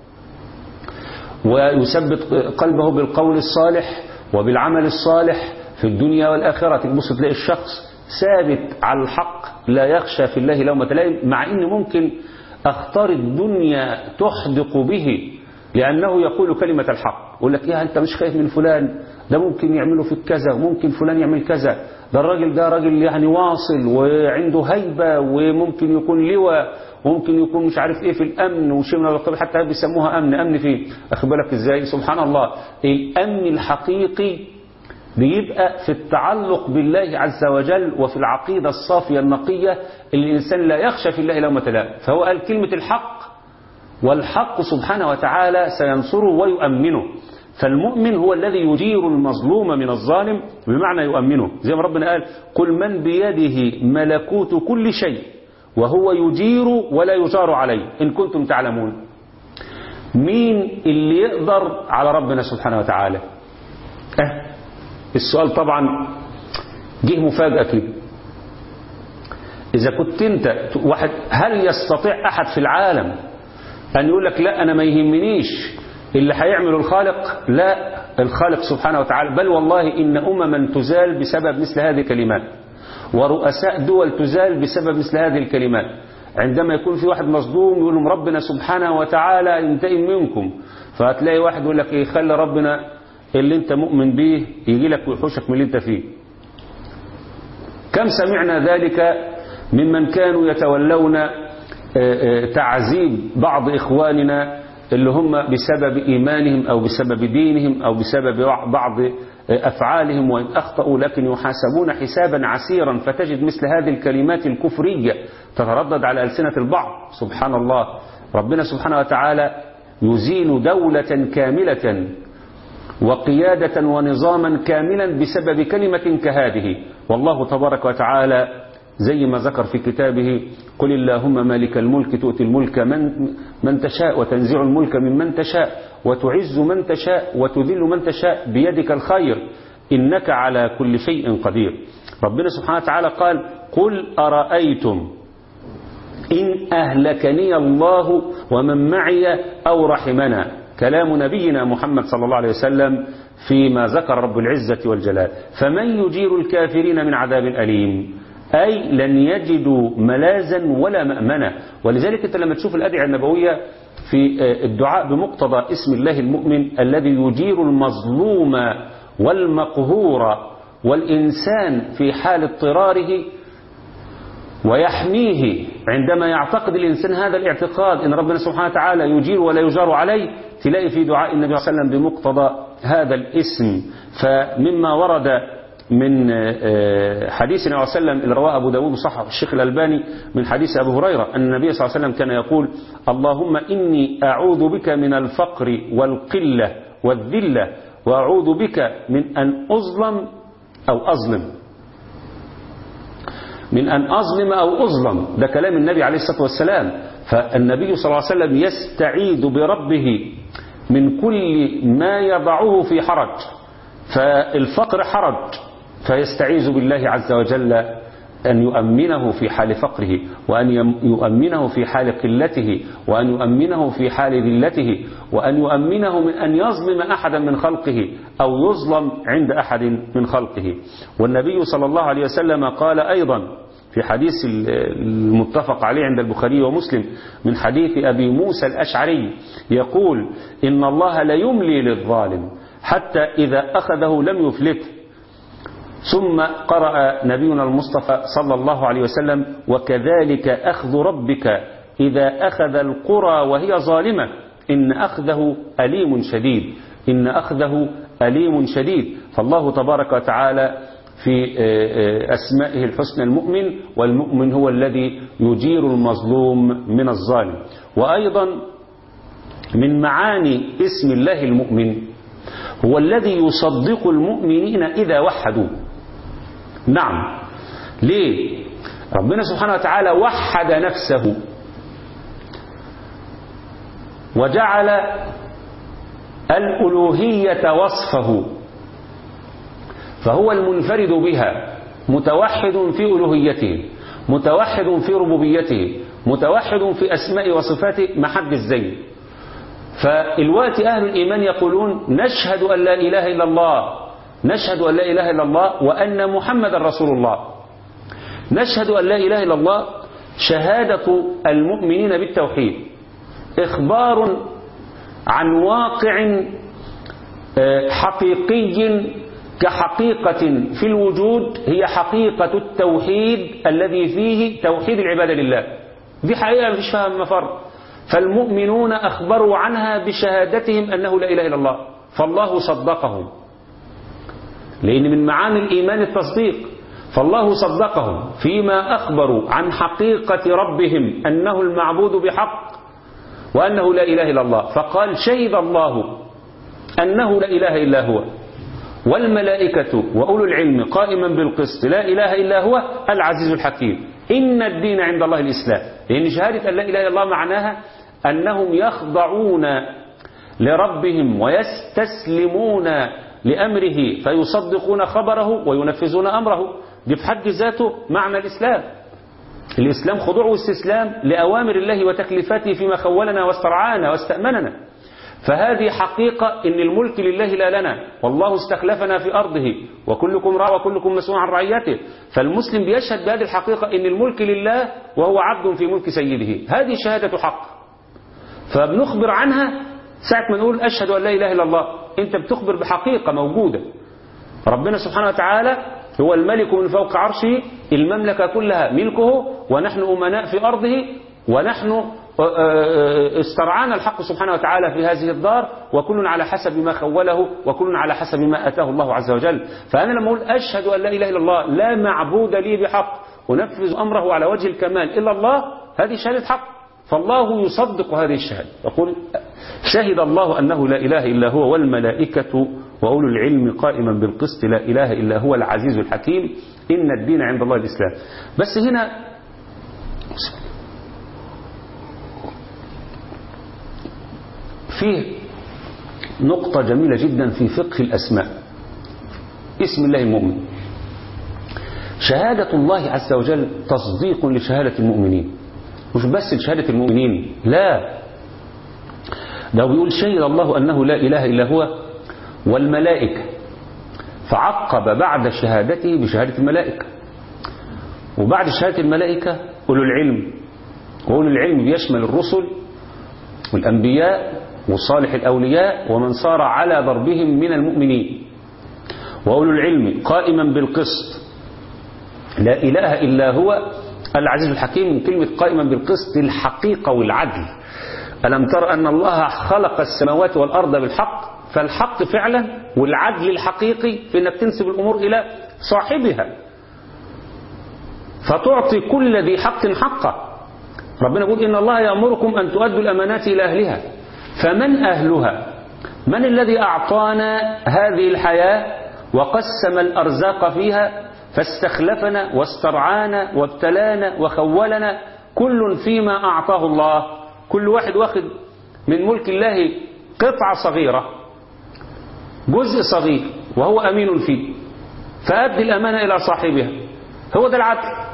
ويثبت قلبه بالقول الصالح وبالعمل الصالح في الدنيا والآخرة. تبص تلاقي الشخص ثابت على الحق لا يخشى في الله لومة لائم، مع إن ممكن أخطار الدنيا تحدق به لأنه يقول كلمة الحق. يقول لك يا أنت مش خايف من فلان، ده ممكن يعمله فيك كذا وممكن فلان يعمل كذا، ده الراجل ده راجل يعني واصل وعنده هيبة وممكن يكون لواء وممكن يكون مش عارف ايه في الأمن وشيء من القبيل، حتى بيسموها أمن فيه. أخد بالك ازاي؟ سبحان الله. الأمن الحقيقي بيبقى في التعلق بالله عز وجل وفي العقيدة الصافية النقية اللي الإنسان لا يخشى في الله لومة لائم. فهو قال كلمة الحق، والحق سبحانه وتعالى سينصره ويؤمنه. فالمؤمن هو الذي يجير المظلوم من الظالم بمعنى يؤمنه، زي ما ربنا قال قل من بيده ملكوت كل شيء وهو يجير ولا يجار عليه إن كنتم تعلمون. مين اللي يقدر على ربنا سبحانه وتعالى؟ السؤال طبعا جه مفاجأة كده. إذا كنت أنت واحد، هل يستطيع أحد في العالم أن يقول لك لا أنا ما يهمنيش اللي هيعمله الخالق؟ لا، الخالق سبحانه وتعالى. بل والله إن أمما تزال بسبب مثل هذه الكلمات، ورؤساء دول تزال بسبب مثل هذه الكلمات. عندما يكون في واحد مظلوم يقول لهم ربنا سبحانه وتعالى ينتقم منكم، فهتلاقي واحد يقول لك إيه، خلي ربنا اللي انت مؤمن به يجي لك ويحوشك من اللي انت فيه. كم سمعنا ذلك ممن كانوا يتولون تعذيب بعض إخواننا اللي هم بسبب إيمانهم أو بسبب دينهم أو بسبب بعض أفعالهم، وإن أخطأوا لكن يحاسبون حسابا عسيرا. فتجد مثل هذه الكلمات الكفرية تتردد على ألسنة البعض. سبحان الله. ربنا سبحانه وتعالى يزيل دولة كاملة وقيادة ونظاما كاملا بسبب كلمة كهذه. والله تبارك وتعالى زي ما ذكر في كتابه قل اللهم مالك الملك تؤتي الملك من تشاء وتنزع الملك ممن تشاء وتعز من تشاء وتذل من تشاء بيدك الخير إنك على كل شيء قدير. ربنا سبحانه وتعالى قال قل أرأيتم إن أهلكني الله ومن معي أو رحمنا. كلام نبينا محمد صلى الله عليه وسلم فيما ذكر رب العزة والجلال. فمن يجير الكافرين من عذاب أليم، أي لن يجدوا ملاذا ولا مأمنة. ولذلك أنت لما تشوف الأدعية النبوية في الدعاء بمقتضى اسم الله المؤمن الذي يجير المظلوم والمقهور والإنسان في حال اضطراره ويحميه، عندما يعتقد الإنسان هذا الاعتقاد أن ربنا سبحانه وتعالى يجير ولا يجار عليه، تلاقي في دعاء النبي صلى الله عليه وسلم بمقتضى هذا الاسم. فمما ورد من حديث النبي صلى الله عليه وسلم اللي رواه أبو داود وصححه الشيخ الألباني من حديث أبي هريرة أن النبي صلى الله عليه وسلم كان يقول: اللهم إني أعوذ بك من الفقر والقلة والذلة وأعوذ بك من أن أظلم أو أظلم أو أظلم. ده كلام النبي عليه الصلاة والسلام. فالنبي صلى الله عليه وسلم يستعيذ بربه من كل ما يضعه في حرج، فالفقر حرج، فيستعيذ بالله عز وجل أن يؤمنه في حال فقره، وأن يؤمنه في حال قلته، وأن يؤمنه في حال ذلته، وأن يؤمنه من أن يظلم أحدا من خلقه أو يظلم عند أحد من خلقه. والنبي صلى الله عليه وسلم قال أيضا في حديث المتفق عليه عند البخاري ومسلم من حديث أبي موسى الأشعري يقول: إن الله لا يملي للظالم حتى إذا أخذه لم يفلته. ثم قرأ نبينا المصطفى صلى الله عليه وسلم: وكذلك أخذ ربك إذا أخذ القرى وهي ظالمة إن أخذه أليم شديد، إن أخذه أليم شديد. فالله تبارك وتعالى في أسمائه الحسنى المؤمن، والمؤمن هو الذي يجير المظلوم من الظالم. وأيضا من معاني اسم الله المؤمن هو الذي يصدق المؤمنين إذا وحدوا. نعم، ليه؟ ربنا سبحانه وتعالى وحد نفسه وجعل الألوهية وصفه، فهو المنفرد بها، متوحد في ألوهيته، متوحد في ربوبيته، متوحد في أسماء وصفاته، محد الزين. فالوقت أهل الإيمان يقولون: نشهد أن لا إله إلا الله، نشهد أن لا إله إلا الله وأن محمد رسول الله. نشهد أن لا إله إلا الله شهادة المؤمنين بالتوحيد، إخبار عن واقع حقيقي كحقيقة في الوجود، هي حقيقة التوحيد الذي فيه توحيد العبادة لله. دي حقيقة مفيش فيها مفر. فالمؤمنون أخبروا عنها بشهادتهم أنه لا إله إلا الله، فالله صدقهم، لأن من معاني الإيمان التصديق. فالله صدقهم فيما أخبروا عن حقيقة ربهم أنه المعبود بحق وأنه لا إله إلا الله. فقال: شهد الله أنه لا إله إلا هو والملائكة وأولو العلم قائما بالقسط لا إله إلا هو العزيز الحكيم إن الدين عند الله الإسلام. لأن شهادة أن لا إله إلا الله معناها أنهم يخضعون لربهم ويستسلمون لأمره، فيصدقون خبره وينفذون أمره. دي في حد ذاته معنى الإسلام. الإسلام خضوع واستسلام لأوامر الله وتكليفاته فيما خولنا واسترعانا واستأمننا. فهذه حقيقة إن الملك لله لا لنا، والله استخلفنا في أرضه وكلكم راع وكلكم مسؤول عن رعيته. فالمسلم بيشهد بهذه الحقيقة إن الملك لله وهو عبد في ملك سيده. هذه شهادة حق، فبنخبر عنها ساعة ما نقول أشهد أن لا إله إلا الله. أنت بتخبر بحقيقة موجودة. ربنا سبحانه وتعالى هو الملك من فوق عرشه، المملكة كلها ملكه، ونحن أمناء في أرضه، ونحن استرعانا الحق سبحانه وتعالى في هذه الدار، وكل على حسب ما خوله، وكل على حسب ما أتاه الله عز وجل. فأنا لما أقول أشهد أن لا إله إلا الله، لا معبود لي بحق، ونفذ أمره على وجه الكمال إلا الله، هذه شهادة حق. فالله يصدق هذه الشهادة، يقول: شهد الله أنه لا إله إلا هو والملائكة وأولو العلم قائما بالقسط لا إله إلا هو العزيز الحكيم إن الدين عند الله الإسلام. بس هنا فيه نقطة جميلة جدا في فقه الأسماء. اسم الله المؤمن، شهادة الله عز وجل تصديق لشهادة المؤمنين، مش بس لشهادة المؤمنين، لا، ده بيقول: شهد الله أنه لا إله إلا هو والملائكة، فعقب بعد شهادته بشهادة الملائكة. وبعد شهادة الملائكة أولو العلم، وأولو العلم بيشمل الرسل والأنبياء وصالح الأولياء ومن صار على ضربهم من المؤمنين. وأولو العلم قائما بالقسط لا إله إلا هو العزيز الحكيم. من كلمة قائما بالقسط الحقيقة والعدل. ألم تر أن الله خلق السماوات والأرض بالحق؟ فالحق فعلا والعدل الحقيقي في انك تنسب الامور الى صاحبها، فتعطي كل ذي حق حقه. ربنا يقول إن الله يأمركم أن تؤدوا الأمانات إلى أهلها. فمن أهلها؟ من الذي أعطانا هذه الحياة وقسم الأرزاق فيها فاستخلفنا واسترعانا وابتلانا وخولنا، كل فيما أعطاه الله. كل واحد واخد من ملك الله قطعة صغيرة، جزء صغير، وهو أمين فيه، فأدي الأمانة إلى صاحبها. هو ده العدل.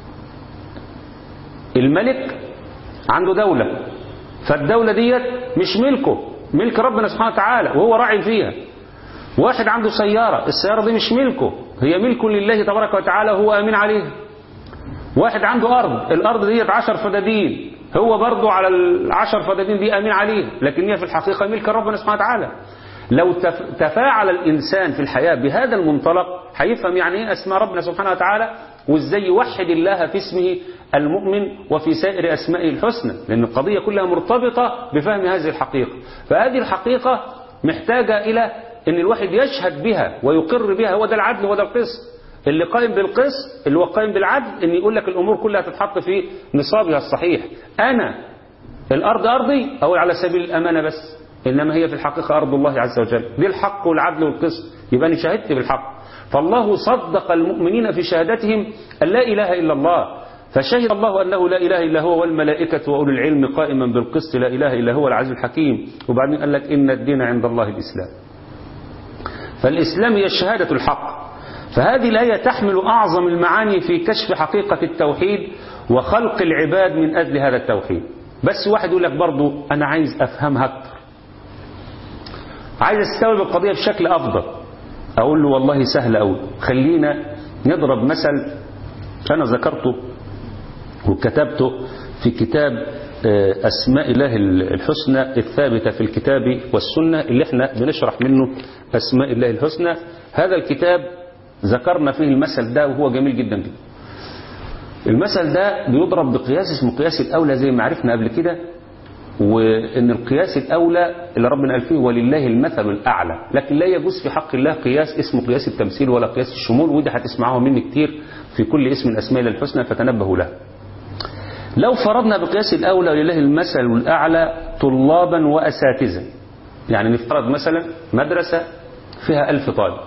الملك عنده دولة، فالدولة ديت مش ملكه، ملك ربنا سبحانه وتعالى وهو راعي فيها. واحد عنده سيارة، السيارة دي مش ملكه، هي ملك لله تبارك وتعالى وهو أمين عليها. واحد عنده أرض، الأرض ديت 10 فدادين، هو برضو على ال10 فدادين دي أمين عليها، لكن هي في الحقيقة ملك ربنا سبحانه وتعالى. لو تفاعل الإنسان في الحياة بهذا المنطلق هيفهم يعني ايه أسماء ربنا سبحانه وتعالى، وإزاي يوحد الله في اسمه المؤمن وفي سائر أسمائه الحسنى، لأن القضية كلها مرتبطة بفهم هذه الحقيقة. فهذه الحقيقة محتاجة إلى أن الواحد يشهد بها ويقر بها. هو ده العدل، هو ده القسط. اللي قائم بالقسط، اللي هو قائم بالعدل، أن يقول لك الأمور كلها تتحط في نصابها الصحيح. أنا الأرض أرضي أو على سبيل الأمانة بس، إنما هي في الحقيقة أرض الله عز وجل. دي الحق والعدل والقسط، يبقى أنا شهدت بالحق. فالله صدق المؤمنين في شهادتهم أن لا إله إلا الله، فشهد الله أنه لا إله إلا هو والملائكة وأولو العلم قائما بالقسط لا إله إلا هو العزيز الحكيم. وبعدين قال لك إن الدين عند الله الإسلام. فالإسلام هي شهادة الحق. فهذه الآية تحمل أعظم المعاني في كشف حقيقة التوحيد وخلق العباد من أجل هذا التوحيد. بس واحد يقول لك برضو أنا عايز أفهمها أكتر، عايز استوعب القضية بشكل أفضل. أقول له والله سهل أوي، خلينا نضرب مثل أنا ذكرته وكتبته في كتاب أسماء الله الحسنى الثابتة في الكتاب والسنة، اللي احنا بنشرح منه أسماء الله الحسنى. هذا الكتاب ذكرنا فيه المثل ده وهو جميل جدا جدا. المثل ده بيضرب بقياس اسمه قياس الأولى زي ما عرفنا قبل كده، وإن القياس الأولى اللي ربنا قال فيه ولله المثل الأعلى، لكن لا يجوز في حق الله قياس اسمه قياس التمثيل ولا قياس الشمول، ودي هتسمعوها مني كتير في كل اسم من أسماء الله الحسنى فتنبهوا له. لو فرضنا بقياس الأولى ولله المثل الأعلى طلابا وأساتذة، يعني نفترض مثلا مدرسة فيها 1000 طالب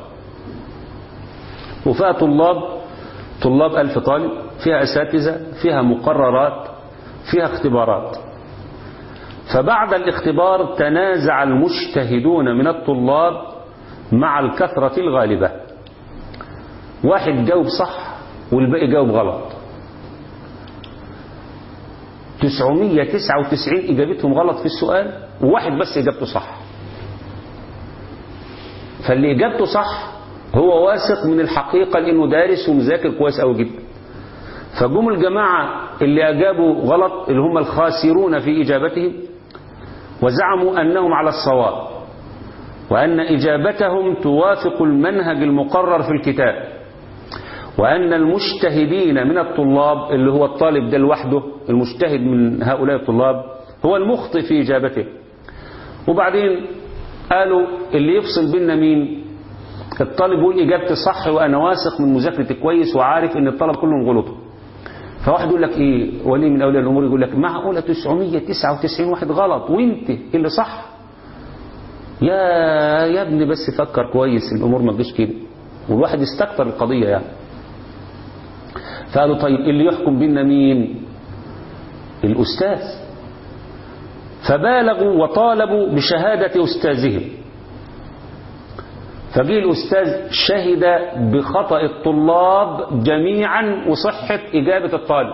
وفيها طلاب 1000 طالب، فيها أساتذة، فيها مقررات، فيها اختبارات. فبعد الاختبار تنازع المجتهدون من الطلاب مع الكثرة الغالبة. واحد جاوب صح والباقي جاوب غلط، 999 إجابتهم غلط في السؤال وواحد بس إجابته صح. فاللي إجابته صح هو واثق من الحقيقة لأنه دارس ومذاكر كويس أوي جدا. فجم الجماعة اللي أجابوا غلط اللي هم الخاسرون في إجابتهم وزعموا أنهم على الصواب وأن إجابتهم توافق المنهج المقرر في الكتاب، وأن المجتهدين من الطلاب اللي هو الطالب ده لوحده المجتهد من هؤلاء الطلاب هو المخطئ في إجابته. وبعدين قالوا اللي يفصل بيننا مين؟ الطالب يقول إجابتي صح وأنا واثق من مذاكرتي كويس وعارف إن الطلب كلهم غلطوا. فواحد يقول لك إيه، ولي من أولياء الأمور يقول لك معقولة 999 واحد غلط وإنت اللي صح؟ يا ابني بس فكر كويس، الأمور ما تجيش كده. والواحد يستكتر القضية يعني. فقالوا طيب اللي يحكم بيننا مين؟ الأستاذ. فبالغوا وطالبوا بشهادة أستاذهم. فجي الأستاذ شهد بخطأ الطلاب جميعا وصحة إجابة الطالب.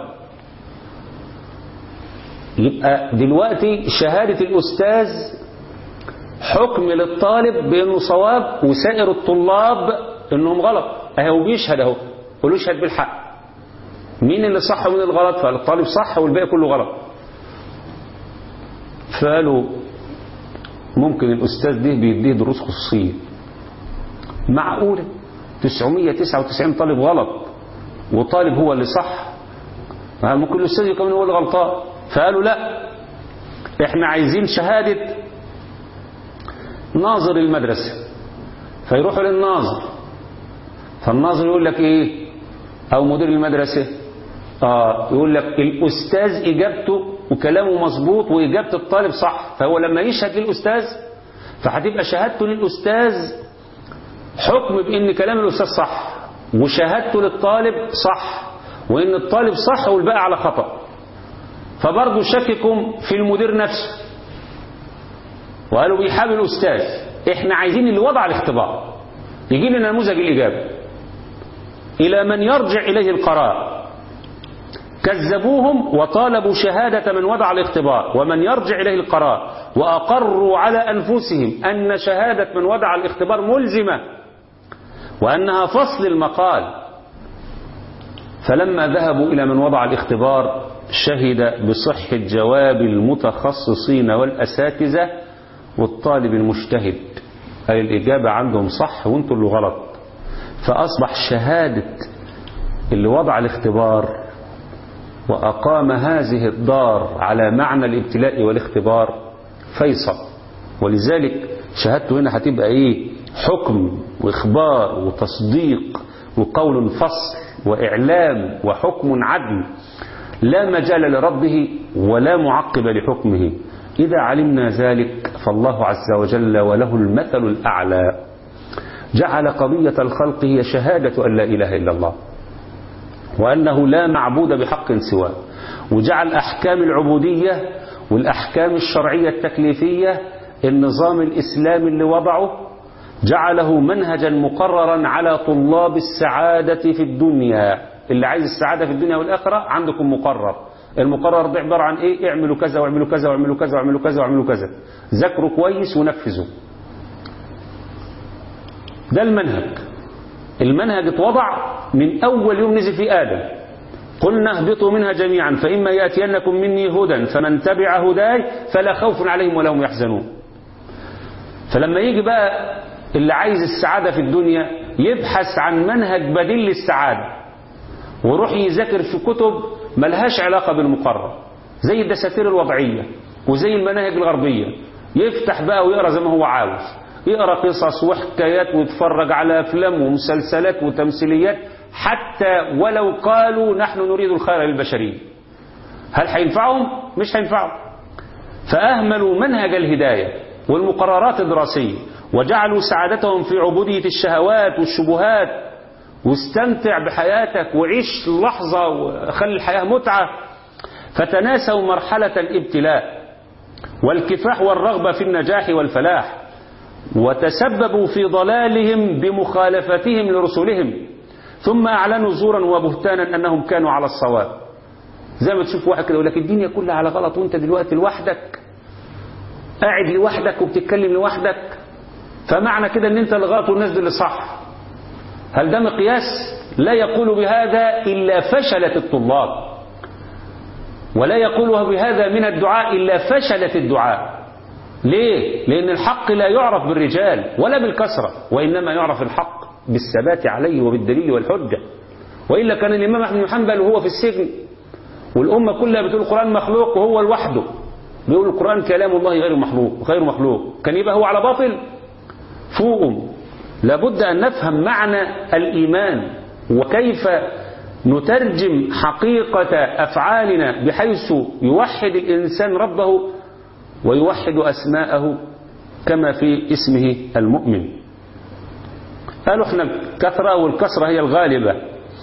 يبقى دلوقتي شهادة الأستاذ حكم للطالب بأنه صواب وسائر الطلاب أنهم غلط. أهو بيشهد أهو، قولوا يشهد بالحق. مين اللي صح ومين الغلط؟ فالطالب صح والباقي كله غلط. فقالوا ممكن الأستاذ ده بيديه دروس خصوصية. معقولة 999 طالب غلط وطالب هو اللي صح؟ ممكن الأستاذ يكون هو اللي غلطان. فقالوا لا، احنا عايزين شهادة ناظر المدرسة فيروحوا للناظر، فالناظر يقول لك ايه، او مدير المدرسة يقول لك الأستاذ إجابته وكلامه مظبوط وإجابة الطالب صح، فهو لما يشهد للأستاذ فهتبقى شهادته للأستاذ حكم بأن كلام الأستاذ صح، وشهادته للطالب صح، وأن الطالب صح والباقي على خطأ. فبرضه شككم في المدير نفسه وقالوا بيحابي الأستاذ، احنا عايزين اللي وضع الاختبار يجي لنا نموذج الإجابة إلى من يرجع إليه القرار. كذبوهم وطالبوا شهادة من وضع الاختبار ومن يرجع إليه القرار، وأقروا على أنفسهم أن شهادة من وضع الاختبار ملزمة وأنها فصل المقال. فلما ذهبوا إلى من وضع الاختبار شهد بصحة جواب المتخصصين والأساتذة والطالب المجتهد، أي الإجابة عندهم صح وانتوا اللي غلط. فأصبح شهادة اللي وضع الاختبار وأقام هذه الدار على معنى الابتلاء والاختبار فيصل. ولذلك شهادته هنا هتبقى ايه؟ حكم وإخبار وتصديق وقول فصل وإعلام وحكم عدل، لا مجال لرده ولا معقب لحكمه. إذا علمنا ذلك فالله عز وجل وله المثل الأعلى جعل قضية الخلق هي شهادة أن لا إله إلا الله وأنه لا معبود بحق سواه، وجعل أحكام العبودية والأحكام الشرعية التكليفية النظام الإسلامي اللي وضعه جعله منهجا مقررا على طلاب السعادة في الدنيا. اللي عايز السعادة في الدنيا والآخرة عندكم مقرر. المقرر ده عبارة عن إيه؟ اعملوا كذا واعملوا كذا واعملوا كذا واعملوا كذا واعملوا كذا، ذاكروا كويس ونفذوا. ده المنهج اتوضع من أول يوم نزل في آدم. قلنا اهبطوا منها جميعا فإما يأتينكم مني هدى فمن تبع هداي فلا خوف عليهم ولا هم يحزنون. فلما يجي بقى اللي عايز السعادة في الدنيا يبحث عن منهج بديل للسعادة ويروح يذاكر في كتب ملهاش علاقة بالمقرر زي الدساتير الوضعية وزي المناهج الغربية، يفتح بقى ويقرأ زي ما هو عاوز، يقرأ قصص وحكايات ويتفرج على أفلام ومسلسلات وتمثيليات حتى ولو قالوا نحن نريد الخير للبشرية. هل هينفعهم؟ مش هينفعهم. فأهملوا منهج الهداية والمقررات الدراسية وجعلوا سعادتهم في عبودية الشهوات والشبهات، واستمتع بحياتك وعيش لحظة وخلي الحياة متعة. فتناسوا مرحلة الابتلاء والكفاح والرغبة في النجاح والفلاح، وتسببوا في ضلالهم بمخالفتهم لرسلهم، ثم أعلنوا زورا وبهتانا أنهم كانوا على الصواب. زي ما تشوف واحد كده يقول لك الدنيا كلها على غلط وانت دلوقتي لوحدك قاعد لوحدك وبتتكلم لوحدك، فمعنى كده ان انت اللي غلط والناس دي اللي صح. هل ده مقياس؟ لا يقول بهذا إلا فشلت الطلاب، ولا يقول بهذا من الدعاء إلا فشلت الدعاء. ليه؟ لأن الحق لا يعرف بالرجال ولا بالكثرة، وإنما يعرف الحق بالثبات عليه وبالدليل والحجة. وإلا كان الإمام أحمد بن حنبل وهو في السجن والأمة كلها بتقول القرآن مخلوق وهو لوحده بيقول القرآن كلام الله غير مخلوق، كان يبقى هو على باطل؟ فوقهم. لابد أن نفهم معنى الإيمان وكيف نترجم حقيقة أفعالنا بحيث يوحد الإنسان ربه ويوحد أسماءه كما في اسمه المؤمن. قالوا احنا الكثرة والكسرة هي الغالبة.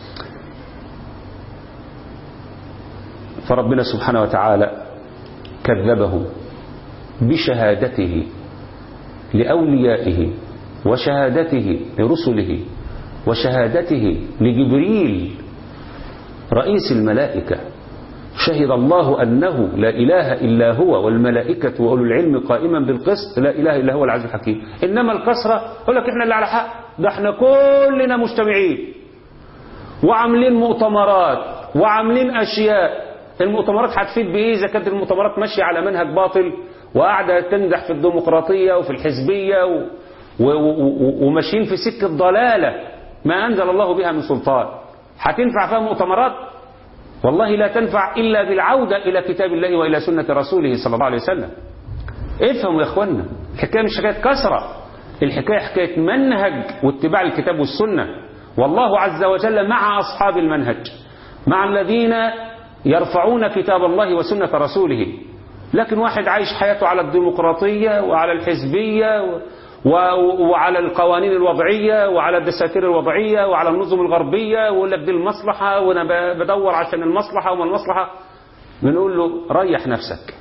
فربنا سبحانه وتعالى كذبهم بشهادته لأوليائه وشهادته لرسله وشهادته لجبريل رئيس الملائكة. شهد الله أنه لا إله إلا هو والملائكة وأولو العلم قائما بالقسط لا إله إلا هو العزيز الحكيم. إنما الكسرة يقول لك إحنا اللي على حق، ده إحنا كلنا مجتمعين وعاملين مؤتمرات وعاملين أشياء. المؤتمرات هتفيد بإيه إذا كانت المؤتمرات ماشية على منهج باطل وقاعدة تمدح في الديمقراطية وفي الحزبية وماشيين في سكة ضلالة ما أنزل الله بها من سلطان؟ هتنفع فيها مؤتمرات؟ والله لا تنفع إلا بالعودة إلى كتاب الله وإلى سنة رسوله صلى الله عليه وسلم. افهموا يا إخوانا، الحكاية مش حكاية كسرة، الحكاية حكاية منهج واتباع الكتاب والسنة، والله عز وجل مع أصحاب المنهج، مع الذين يرفعون كتاب الله وسنة رسوله. لكن واحد عايش حياته على الديمقراطية وعلى الحزبية وعلى القوانين الوضعية وعلى الدساتير الوضعية وعلى النظم الغربية، ويقول لك دي المصلحة وأنا بدور عشان المصلحة وما المصلحة. بنقول له ريح نفسك.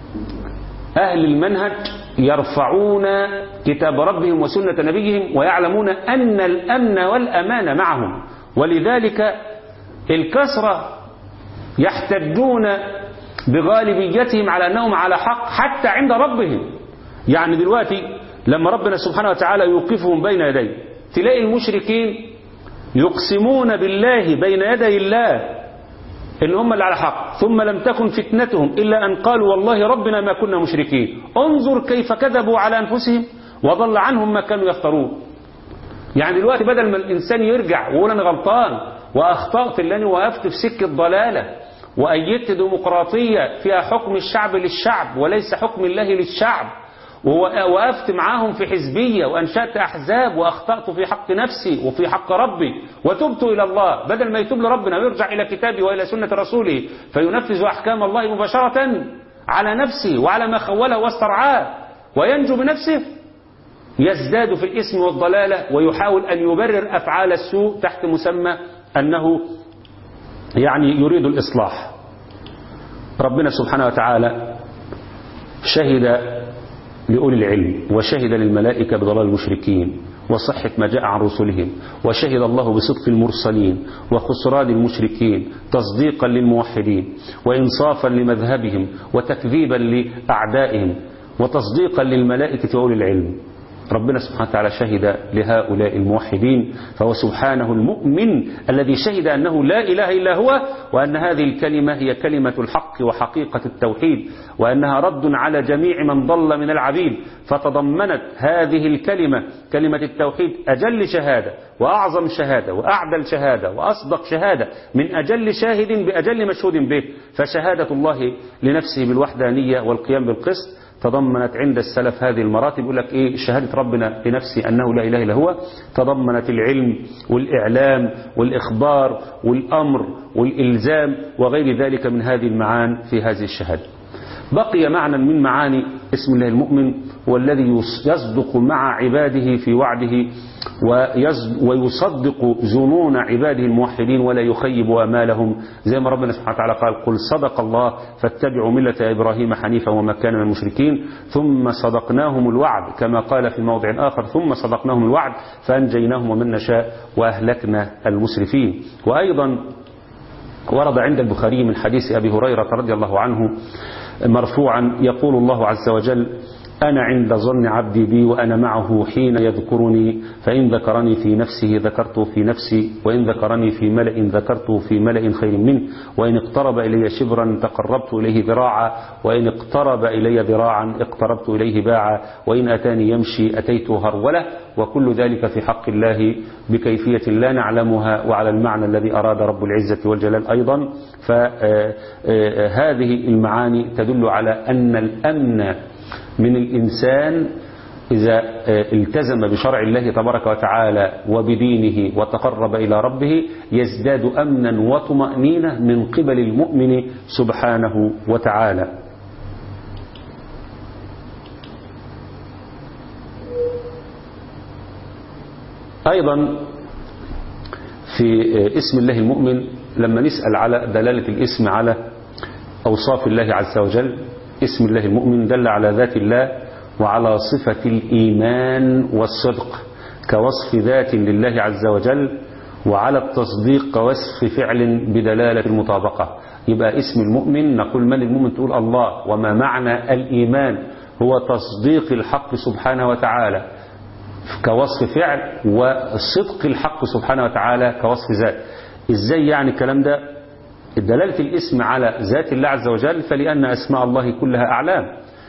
أهل المنهج يرفعون كتاب ربهم وسنة نبيهم ويعلمون أن الأمن والأمان معهم، ولذلك الكسرة يحتجون بغالبيتهم على أنهم على حق حتى عند ربهم. يعني دلوقتي لما ربنا سبحانه وتعالى يوقفهم بين يديه، تلاقي المشركين يقسمون بالله بين يدي الله إن هم اللي على حق، ثم لم تكن فتنتهم إلا أن قالوا والله ربنا ما كنا مشركين. انظر كيف كذبوا على أنفسهم وضل عنهم ما كانوا يفترون. يعني دلوقتي بدل ما الإنسان يرجع ويقول أنا غلطان وأخطأت لأني وقفت في سكة ضلالة وأيدت ديمقراطية فيها حكم الشعب للشعب وليس حكم الله للشعب، ووقفت معاهم في حزبية وأنشأت أحزاب وأخطأت في حق نفسي وفي حق ربي وتبت إلى الله، بدل ما يتوب لربنا ويرجع إلى كتابه وإلى سنة رسوله فينفذ أحكام الله مباشرة على نفسه وعلى ما خوله واسترعاه وينجو بنفسه، يزداد في الإثم والضلالة ويحاول أن يبرر أفعال السوء تحت مسمى أنه يعني يريد الإصلاح. ربنا سبحانه وتعالى شهد لأولي العلم وشهد للملائكة بضلال المشركين وصحة ما جاء عن رسلهم، وشهد الله بصدق المرسلين وخسران المشركين تصديقا للموحدين وإنصافا لمذهبهم وتكذيبا لأعدائهم وتصديقا للملائكة وأولي العلم. ربنا سبحانه وتعالى شهد لهؤلاء الموحدين، فهو سبحانه المؤمن الذي شهد أنه لا إله إلا هو، وأن هذه الكلمة هي كلمة الحق وحقيقة التوحيد، وأنها رد على جميع من ضل من العبيد. فتضمنت هذه الكلمة كلمة التوحيد أجل شهادة وأعظم شهادة وأعدل شهادة وأصدق شهادة من أجل شاهد بأجل مشهود به. فشهادة الله لنفسه بالوحدانية والقيام بالقسط تضمنت عند السلف هذه المراتب. يقول لك إيه؟ شهادة ربنا لنفسه أنه لا إله إلا هو تضمنت العلم والإعلام والإخبار والأمر والإلزام وغير ذلك من هذه المعاني في هذه الشهادة. بقي معنى من معاني اسم الله المؤمن، هو الذي يصدق مع عباده في وعده ويصدق ظنون عباده الموحدين ولا يخيب آمالهم، زي ما ربنا سبحانه وتعالى قال قل صدق الله فاتبعوا ملة إبراهيم حنيفا وما كان من المشركين ثم صدقناهم الوعد، كما قال في موضع آخر ثم صدقناهم الوعد فأنجيناهم ومن نشاء وأهلكنا المسرفين. وأيضا ورد عند البخاري من حديث أبي هريرة رضي الله عنه مرفوعا يقول الله عز وجل أنا عند ظن عبدي بي وأنا معه حين يذكرني، فإن ذكرني في نفسه ذكرته في نفسي، وإن ذكرني في ملأ ذكرته في ملأ خير منه، وإن اقترب إلي شبرا تقربت إليه ذراعا، وإن اقترب إلي ذراعا اقتربت إليه باعا، وإن أتاني يمشي أتيته هرولة. وكل ذلك في حق الله بكيفية لا نعلمها وعلى المعنى الذي أراد رب العزة والجلال أيضا. فهذه المعاني تدل على أن الأمن من الإنسان إذا التزم بشرع الله تبارك وتعالى وبدينه وتقرب إلى ربه يزداد أمنا وطمأنينة من قبل المؤمن سبحانه وتعالى. أيضا في اسم الله المؤمن لما نسأل على دلالة الاسم على أوصاف الله عز وجل، اسم الله المؤمن دل على ذات الله وعلى صفة الإيمان والصدق كوصف ذات لله عز وجل، وعلى التصديق كوصف فعل بدلالة المطابقة. يبقى اسم المؤمن نقول من المؤمن تقول الله، وما معنى الإيمان هو تصديق الحق سبحانه وتعالى كوصف فعل، والصدق الحق سبحانه وتعالى كوصف ذات. ازاي يعني الكلام ده؟ دلالة الاسم على ذات الله عز وجل، فلأن أسماء الله كلها أعلام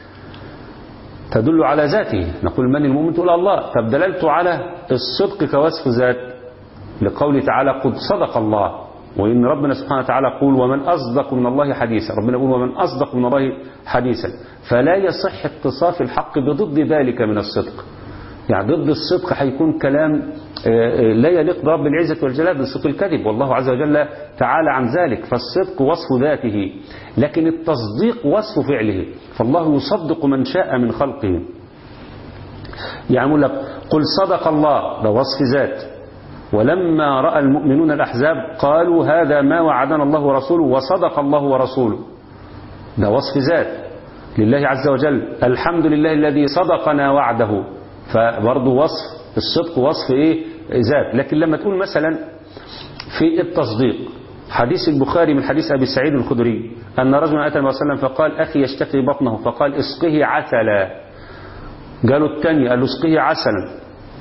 تدل على ذاته، نقول من المؤمن تقول الله. طب دلالته على الصدق كوصف ذات لقوله تعالى قد صدق الله، وإن ربنا سبحانه وتعالى يقول ومن أصدق من الله حديثا، ربنا يقول ومن أصدق من الله حديثا، فلا يصح اتصاف الحق بضد ذلك من الصدق. يعني ضد الصدق هيكون كلام لا يليق برب العزة والجلال، بالصدق الكذب، والله عز وجل تعالى عن ذلك. فالصدق وصف ذاته، لكن التصديق وصف فعله، فالله يصدق من شاء من خلقه. يعني يقول لك قل صدق الله، ده وصف ذات. ولما رأى المؤمنون الأحزاب قالوا هذا ما وعدنا الله ورسوله وصدق الله ورسوله، ده وصف ذات لله عز وجل. الحمد لله الذي صدقنا وعده، فبرضه وصف الصدق وصف ايه؟ ذات. لكن لما تقول مثلا في التصديق، حديث البخاري من حديث أبي سعيد الخدري أن رجلا أتى النبي صلى الله عليه وسلم فقال أخي يشتكي بطنه، فقال اسقه عسلا. قالوا الثاني قال له اسقه عسلا،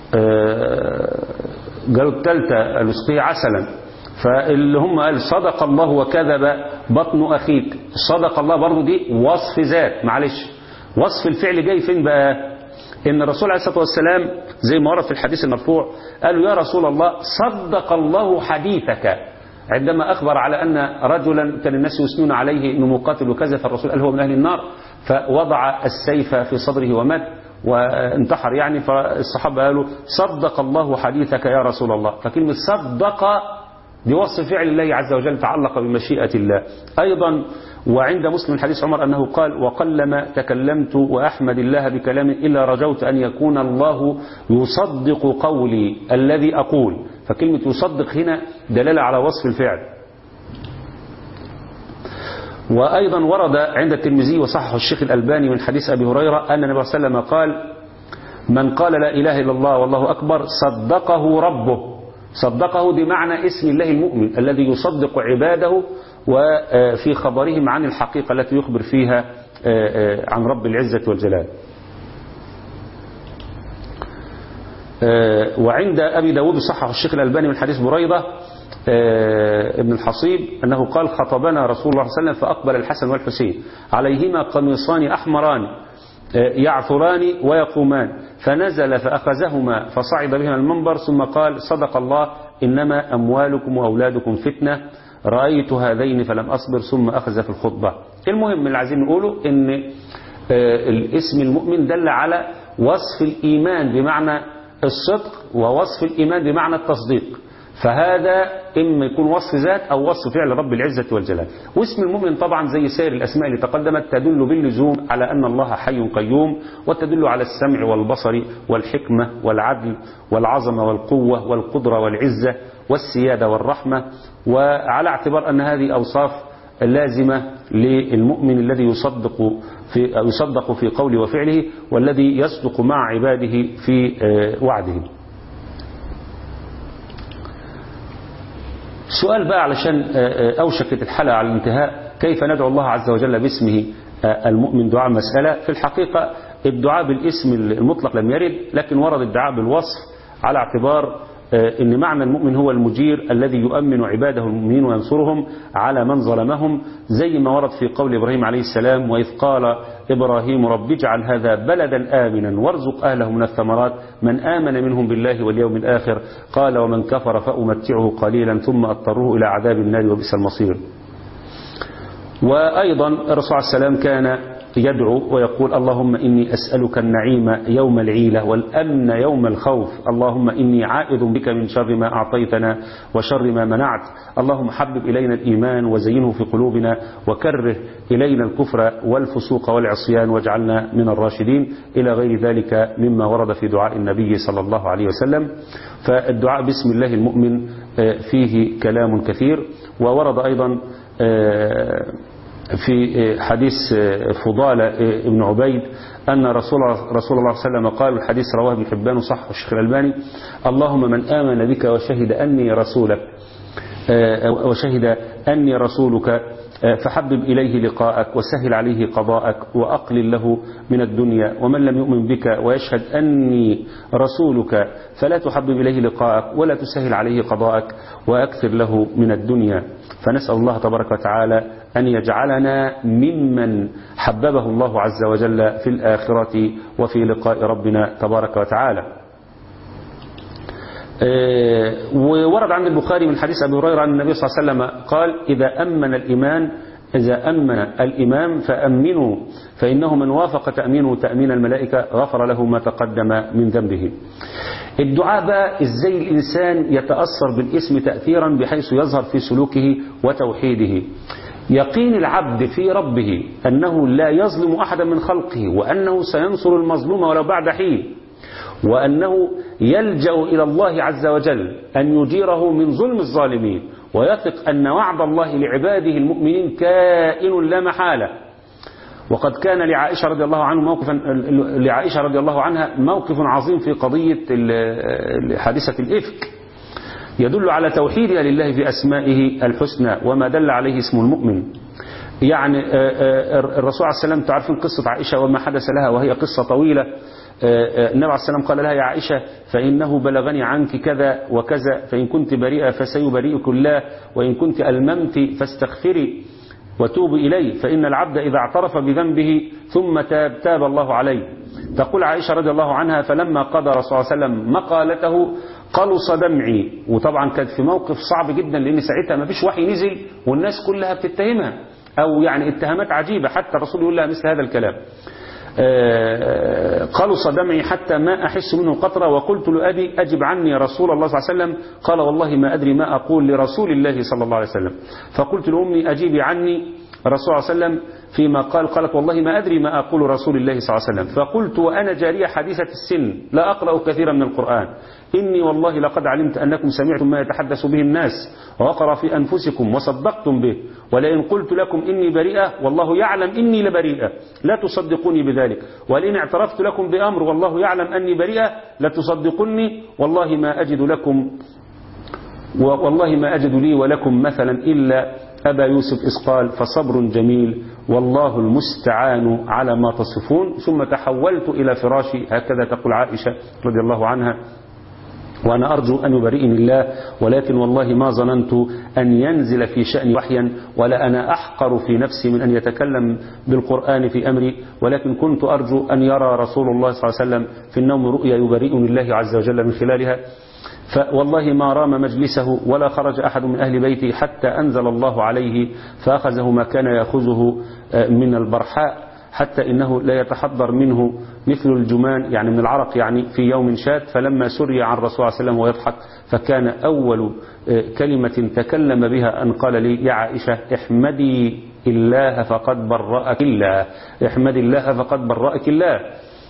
قالوا الثالثة قال له اسقه عسلا. فاللي هم قال صدق الله وكذب بطن أخيك، صدق الله برضه دي وصف ذات. معلش، وصف الفعل جاي فين بقى؟ إن الرسول عليه الصلاة والسلام زي ما ورد في الحديث المرفوع قالوا يا رسول الله صدق الله حديثك، عندما أخبر على أن رجلا كان الناس يثنون عليه أنه مقاتل وكذا، فالرسول قال هو من أهل النار، فوضع السيف في صدره ومات وانتحر يعني. فالصحابة قالوا صدق الله حديثك يا رسول الله. فكلمة صدق دي وصف فعل الله عز وجل تعلق بمشيئة الله. أيضا وعند مسلم الحديث عمر أنه قال وقلما تكلمت وأحمد الله بكلام إلا رجوت أن يكون الله يصدق قولي الذي أقول. فكلمة يصدق هنا دلالة على وصف الفعل. وأيضا ورد عند الترمذي وصححه الشيخ الألباني من حديث أبي هريرة أن النبي صلى الله عليه وسلم قال من قال لا إله إلا الله والله أكبر صدقه ربه. صدقه بمعنى اسم الله المؤمن الذي يصدق عباده وفي خبرهم عن الحقيقة التي يخبر فيها عن رب العزة والجلال. وعند أبي داود صححه الشيخ الألباني من حديث بريدة ابن الحصيب أنه قال خطبنا رسول الله صلى الله عليه وسلم فأقبل الحسن والحسين عليهما قميصان أحمران يعثران ويقومان، فنزل فأخذهما فصعد بهما المنبر ثم قال صدق الله إنما أموالكم وأولادكم فتنة، رأيت هذين فلم أصبر، ثم أخذ في الخطبة. المهم اللي عايزين نقوله إن الاسم المؤمن دل على وصف الإيمان بمعنى الصدق ووصف الإيمان بمعنى التصديق، فهذا إما يكون وصف ذات أو وصف فعل رب العزة والجلال. واسم المؤمن طبعا زي سائر الأسماء اللي تقدمت تدل باللزوم على أن الله حي قيوم، وتدل على السمع والبصر والحكمة والعدل والعظمة والقوة والقدرة والعزة والسيادة والرحمة، وعلى اعتبار أن هذه أوصاف لازمة للمؤمن الذي يصدق في قوله وفعله، والذي يصدق مع عباده في وعده. سؤال بقى علشان أوشكت الحلقة على الانتهاء، كيف ندعو الله عز وجل باسمه المؤمن؟ دعاء مسألة. في الحقيقة الدعاء بالاسم المطلق لم يرد، لكن ورد الدعاء بالوصف على اعتبار إن معنى المؤمن هو المجير الذي يؤمن عباده المؤمنين وينصرهم على من ظلمهم، زي ما ورد في قول إبراهيم عليه السلام وإذ قال إبراهيم رب اجعل هذا بلدا آمنا وارزق أهله من الثمرات من آمن منهم بالله واليوم الآخر قال ومن كفر فأمتعه قليلا ثم أضطره إلى عذاب النار وبئس المصير. وأيضا الرسول عليه السلام كان يدعو ويقول اللهم إني أسألك النعيم يوم العيلة والأمن يوم الخوف، اللهم إني عائذ بك من شر ما أعطيتنا وشر ما منعت، اللهم حبب إلينا الإيمان وزينه في قلوبنا وكره إلينا الكفر والفسوق والعصيان واجعلنا من الراشدين، إلى غير ذلك مما ورد في دعاء النبي صلى الله عليه وسلم. فالدعاء باسم الله المؤمن فيه كلام كثير. وورد أيضا في حديث فضالة ابن عبيد أن رسول الله صلى الله عليه وسلم قال، الحديث رواه ابن حبان وصححه الشيخ الألباني، اللهم من آمن بك وشهد أني رسولك فحبب إليه لقاءك وسهل عليه قضاءك وأقلل له من الدنيا، ومن لم يؤمن بك ويشهد أني رسولك فلا تحبب إليه لقاءك ولا تسهل عليه قضاءك وأكثر له من الدنيا. فنسأل الله تبارك وتعالى أن يجعلنا ممن حببه الله عز وجل في الآخرة وفي لقاء ربنا تبارك وتعالى. وورد عند البخاري من حديث أبي هريرة أن النبي صلى الله عليه وسلم قال إذا أمن الإيمان إذا أمن الإمام فأمنوا، فإنه من وافق تأمينه تأمين الملائكة غفر له ما تقدم من ذنبه. الدعاء بقى إزاي الإنسان يتأثر بالاسم تأثيرا بحيث يظهر في سلوكه وتوحيده. يقين العبد في ربه أنه لا يظلم أحدا من خلقه، وأنه سينصر المظلوم ولو بعد حين، وأنه يلجأ إلى الله عز وجل أن يجيره من ظلم الظالمين، ويثق أن وعد الله لعباده المؤمنين كائن لا محالة. وقد كان لعائشة رضي الله عنها موقف عظيم في قضية حادثة الإفك، يدل على توحيدها لله في أسمائه الحسنى وما دل عليه اسم المؤمن. يعني الرسول عليه السلام تعرفين قصة عائشة وما حدث لها، وهي قصة طويلة. النبي عليه السلام قال لها: يا عائشة فإنه بلغني عنك كذا وكذا، فإن كنت بريئة فسيبرئك الله، وإن كنت ألممت فاستغفري وتوب إليه، فإن العبد إذا اعترف بذنبه ثم تاب الله عليه. تقول عائشة رضي الله عنها: فلما قضى رسول الله صلى الله عليه وسلم مقالته قلص دمعي. وطبعا كانت في موقف صعب جدا، لأن ساعتها ما فيش وحي نزل والناس كلها بتتهمها، أو يعني اتهامات عجيبة، حتى الرسول يقول لها مثل هذا الكلام. قلص دمعي حتى ما أحس منه قطرة، وقلت لأبي: أجب عني يا رسول الله صلى الله عليه وسلم. قال: والله ما أدري ما أقول لرسول الله صلى الله عليه وسلم. فقلت لأمي: أجيبي عني الرسول صلى الله عليه وسلم فيما قال. قالت: والله ما أدري ما أقول رسول الله صلى الله عليه وسلم. فقلت وأنا جارية حديثة السن لا أقرأ كثيرا من القرآن: إني والله لقد علمت أنكم سمعتم ما يتحدث به الناس ووقر في أنفسكم وصدقتم به، ولئن قلت لكم إني بريئة والله يعلم إني لبريئة لا تصدقوني بذلك، ولئن اعترفت لكم بأمر والله يعلم أني بريئة لا تصدقوني، والله ما أجد لي ولكم مثلا إلا أبا يوسف إذ قال: فصبر جميل والله المستعان على ما تصفون. ثم تحولت إلى فراشي، هكذا تقول عائشة رضي الله عنها، وأنا أرجو أن يبرئني الله، ولكن والله ما ظننت أن ينزل في شأني وحيا، ولا أنا أحقر في نفسي من أن يتكلم بالقرآن في أمري، ولكن كنت أرجو أن يرى رسول الله صلى الله عليه وسلم في النوم رؤيا يبرئني الله عز وجل من خلالها. فوالله ما رام مجلسه ولا خرج أحد من أهل بيته حتى أنزل الله عليه فأخذه ما كان يأخذه من البرحاء، حتى إنه لا يتحضر منه مثل الجمان، يعني من العرق، يعني في يوم شات. فلما سري عن الرسول صلى الله عليه وسلم ويضحك، فكان أول كلمة تكلم بها أن قال لي: يا عائشة احمدي الله فقد برأك الله، احمدي الله فقد برأك الله.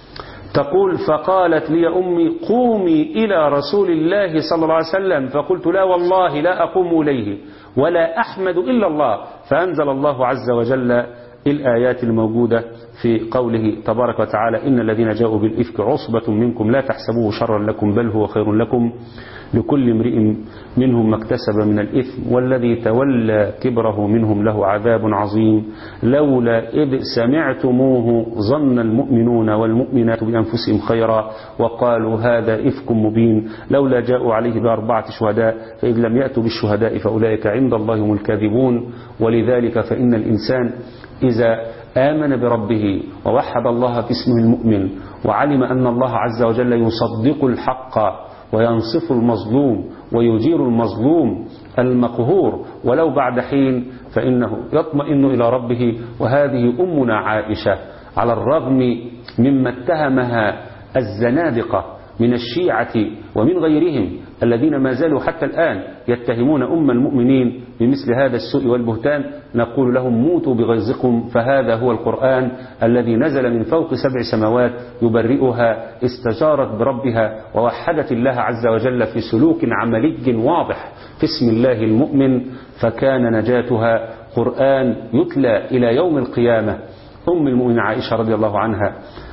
تقول: فقالت لي أمي: قومي إلى رسول الله صلى الله عليه وسلم. فقلت: لا والله لا أقوم إليه ولا أحمد إلا الله. فأنزل الله عز وجل الآيات الموجودة في قوله تبارك وتعالى: إن الذين جاءوا بالإفك عصبة منكم لا تحسبوه شرا لكم بل هو خير لكم، لكل امرئ منهم ما اكتسب من الإثم، والذي تولى كبره منهم له عذاب عظيم، لولا إذ سمعتموه ظن المؤمنون والمؤمنات بأنفسهم خيرا وقالوا هذا إفك مبين، لولا جاءوا عليه بأربعة شهداء فإذ لم يأتوا بالشهداء فأولئك عند الله هم الكاذبون. ولذلك فإن الإنسان إذا آمن بربه ووحد الله في اسمه المؤمن، وعلم أن الله عز وجل يصدق الحق وينصف المظلوم ويجير المظلوم المقهور ولو بعد حين، فإنه يطمئن إلى ربه. وهذه أمنا عائشة على الرغم مما اتهمها الزنادقة من الشيعة ومن غيرهم الذين ما زالوا حتى الآن يتهمون أم المؤمنين بمثل هذا السوء والبهتان، نقول لهم: موتوا بغيظكم، فهذا هو القرآن الذي نزل من فوق 7 سماوات يبرئها، استجارت بربها ووحدت الله عز وجل في سلوك عملي واضح في اسم الله المؤمن، فكان نجاتها قرآن يتلى إلى يوم القيامة. أم المؤمنين عائشة رضي الله عنها،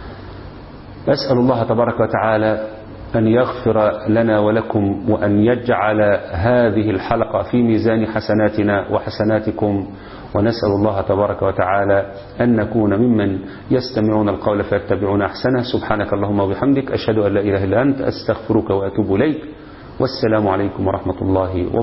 أسأل الله تبارك وتعالى أن يغفر لنا ولكم، وأن يجعل هذه الحلقة في ميزان حسناتنا وحسناتكم، ونسأل الله تبارك وتعالى أن نكون ممن يستمعون القول فيتبعون أحسنه. سبحانك اللهم وبحمدك، أشهد أن لا إله إلا أنت، أستغفرك وأتوب إليك، والسلام عليكم ورحمة الله وبركاته.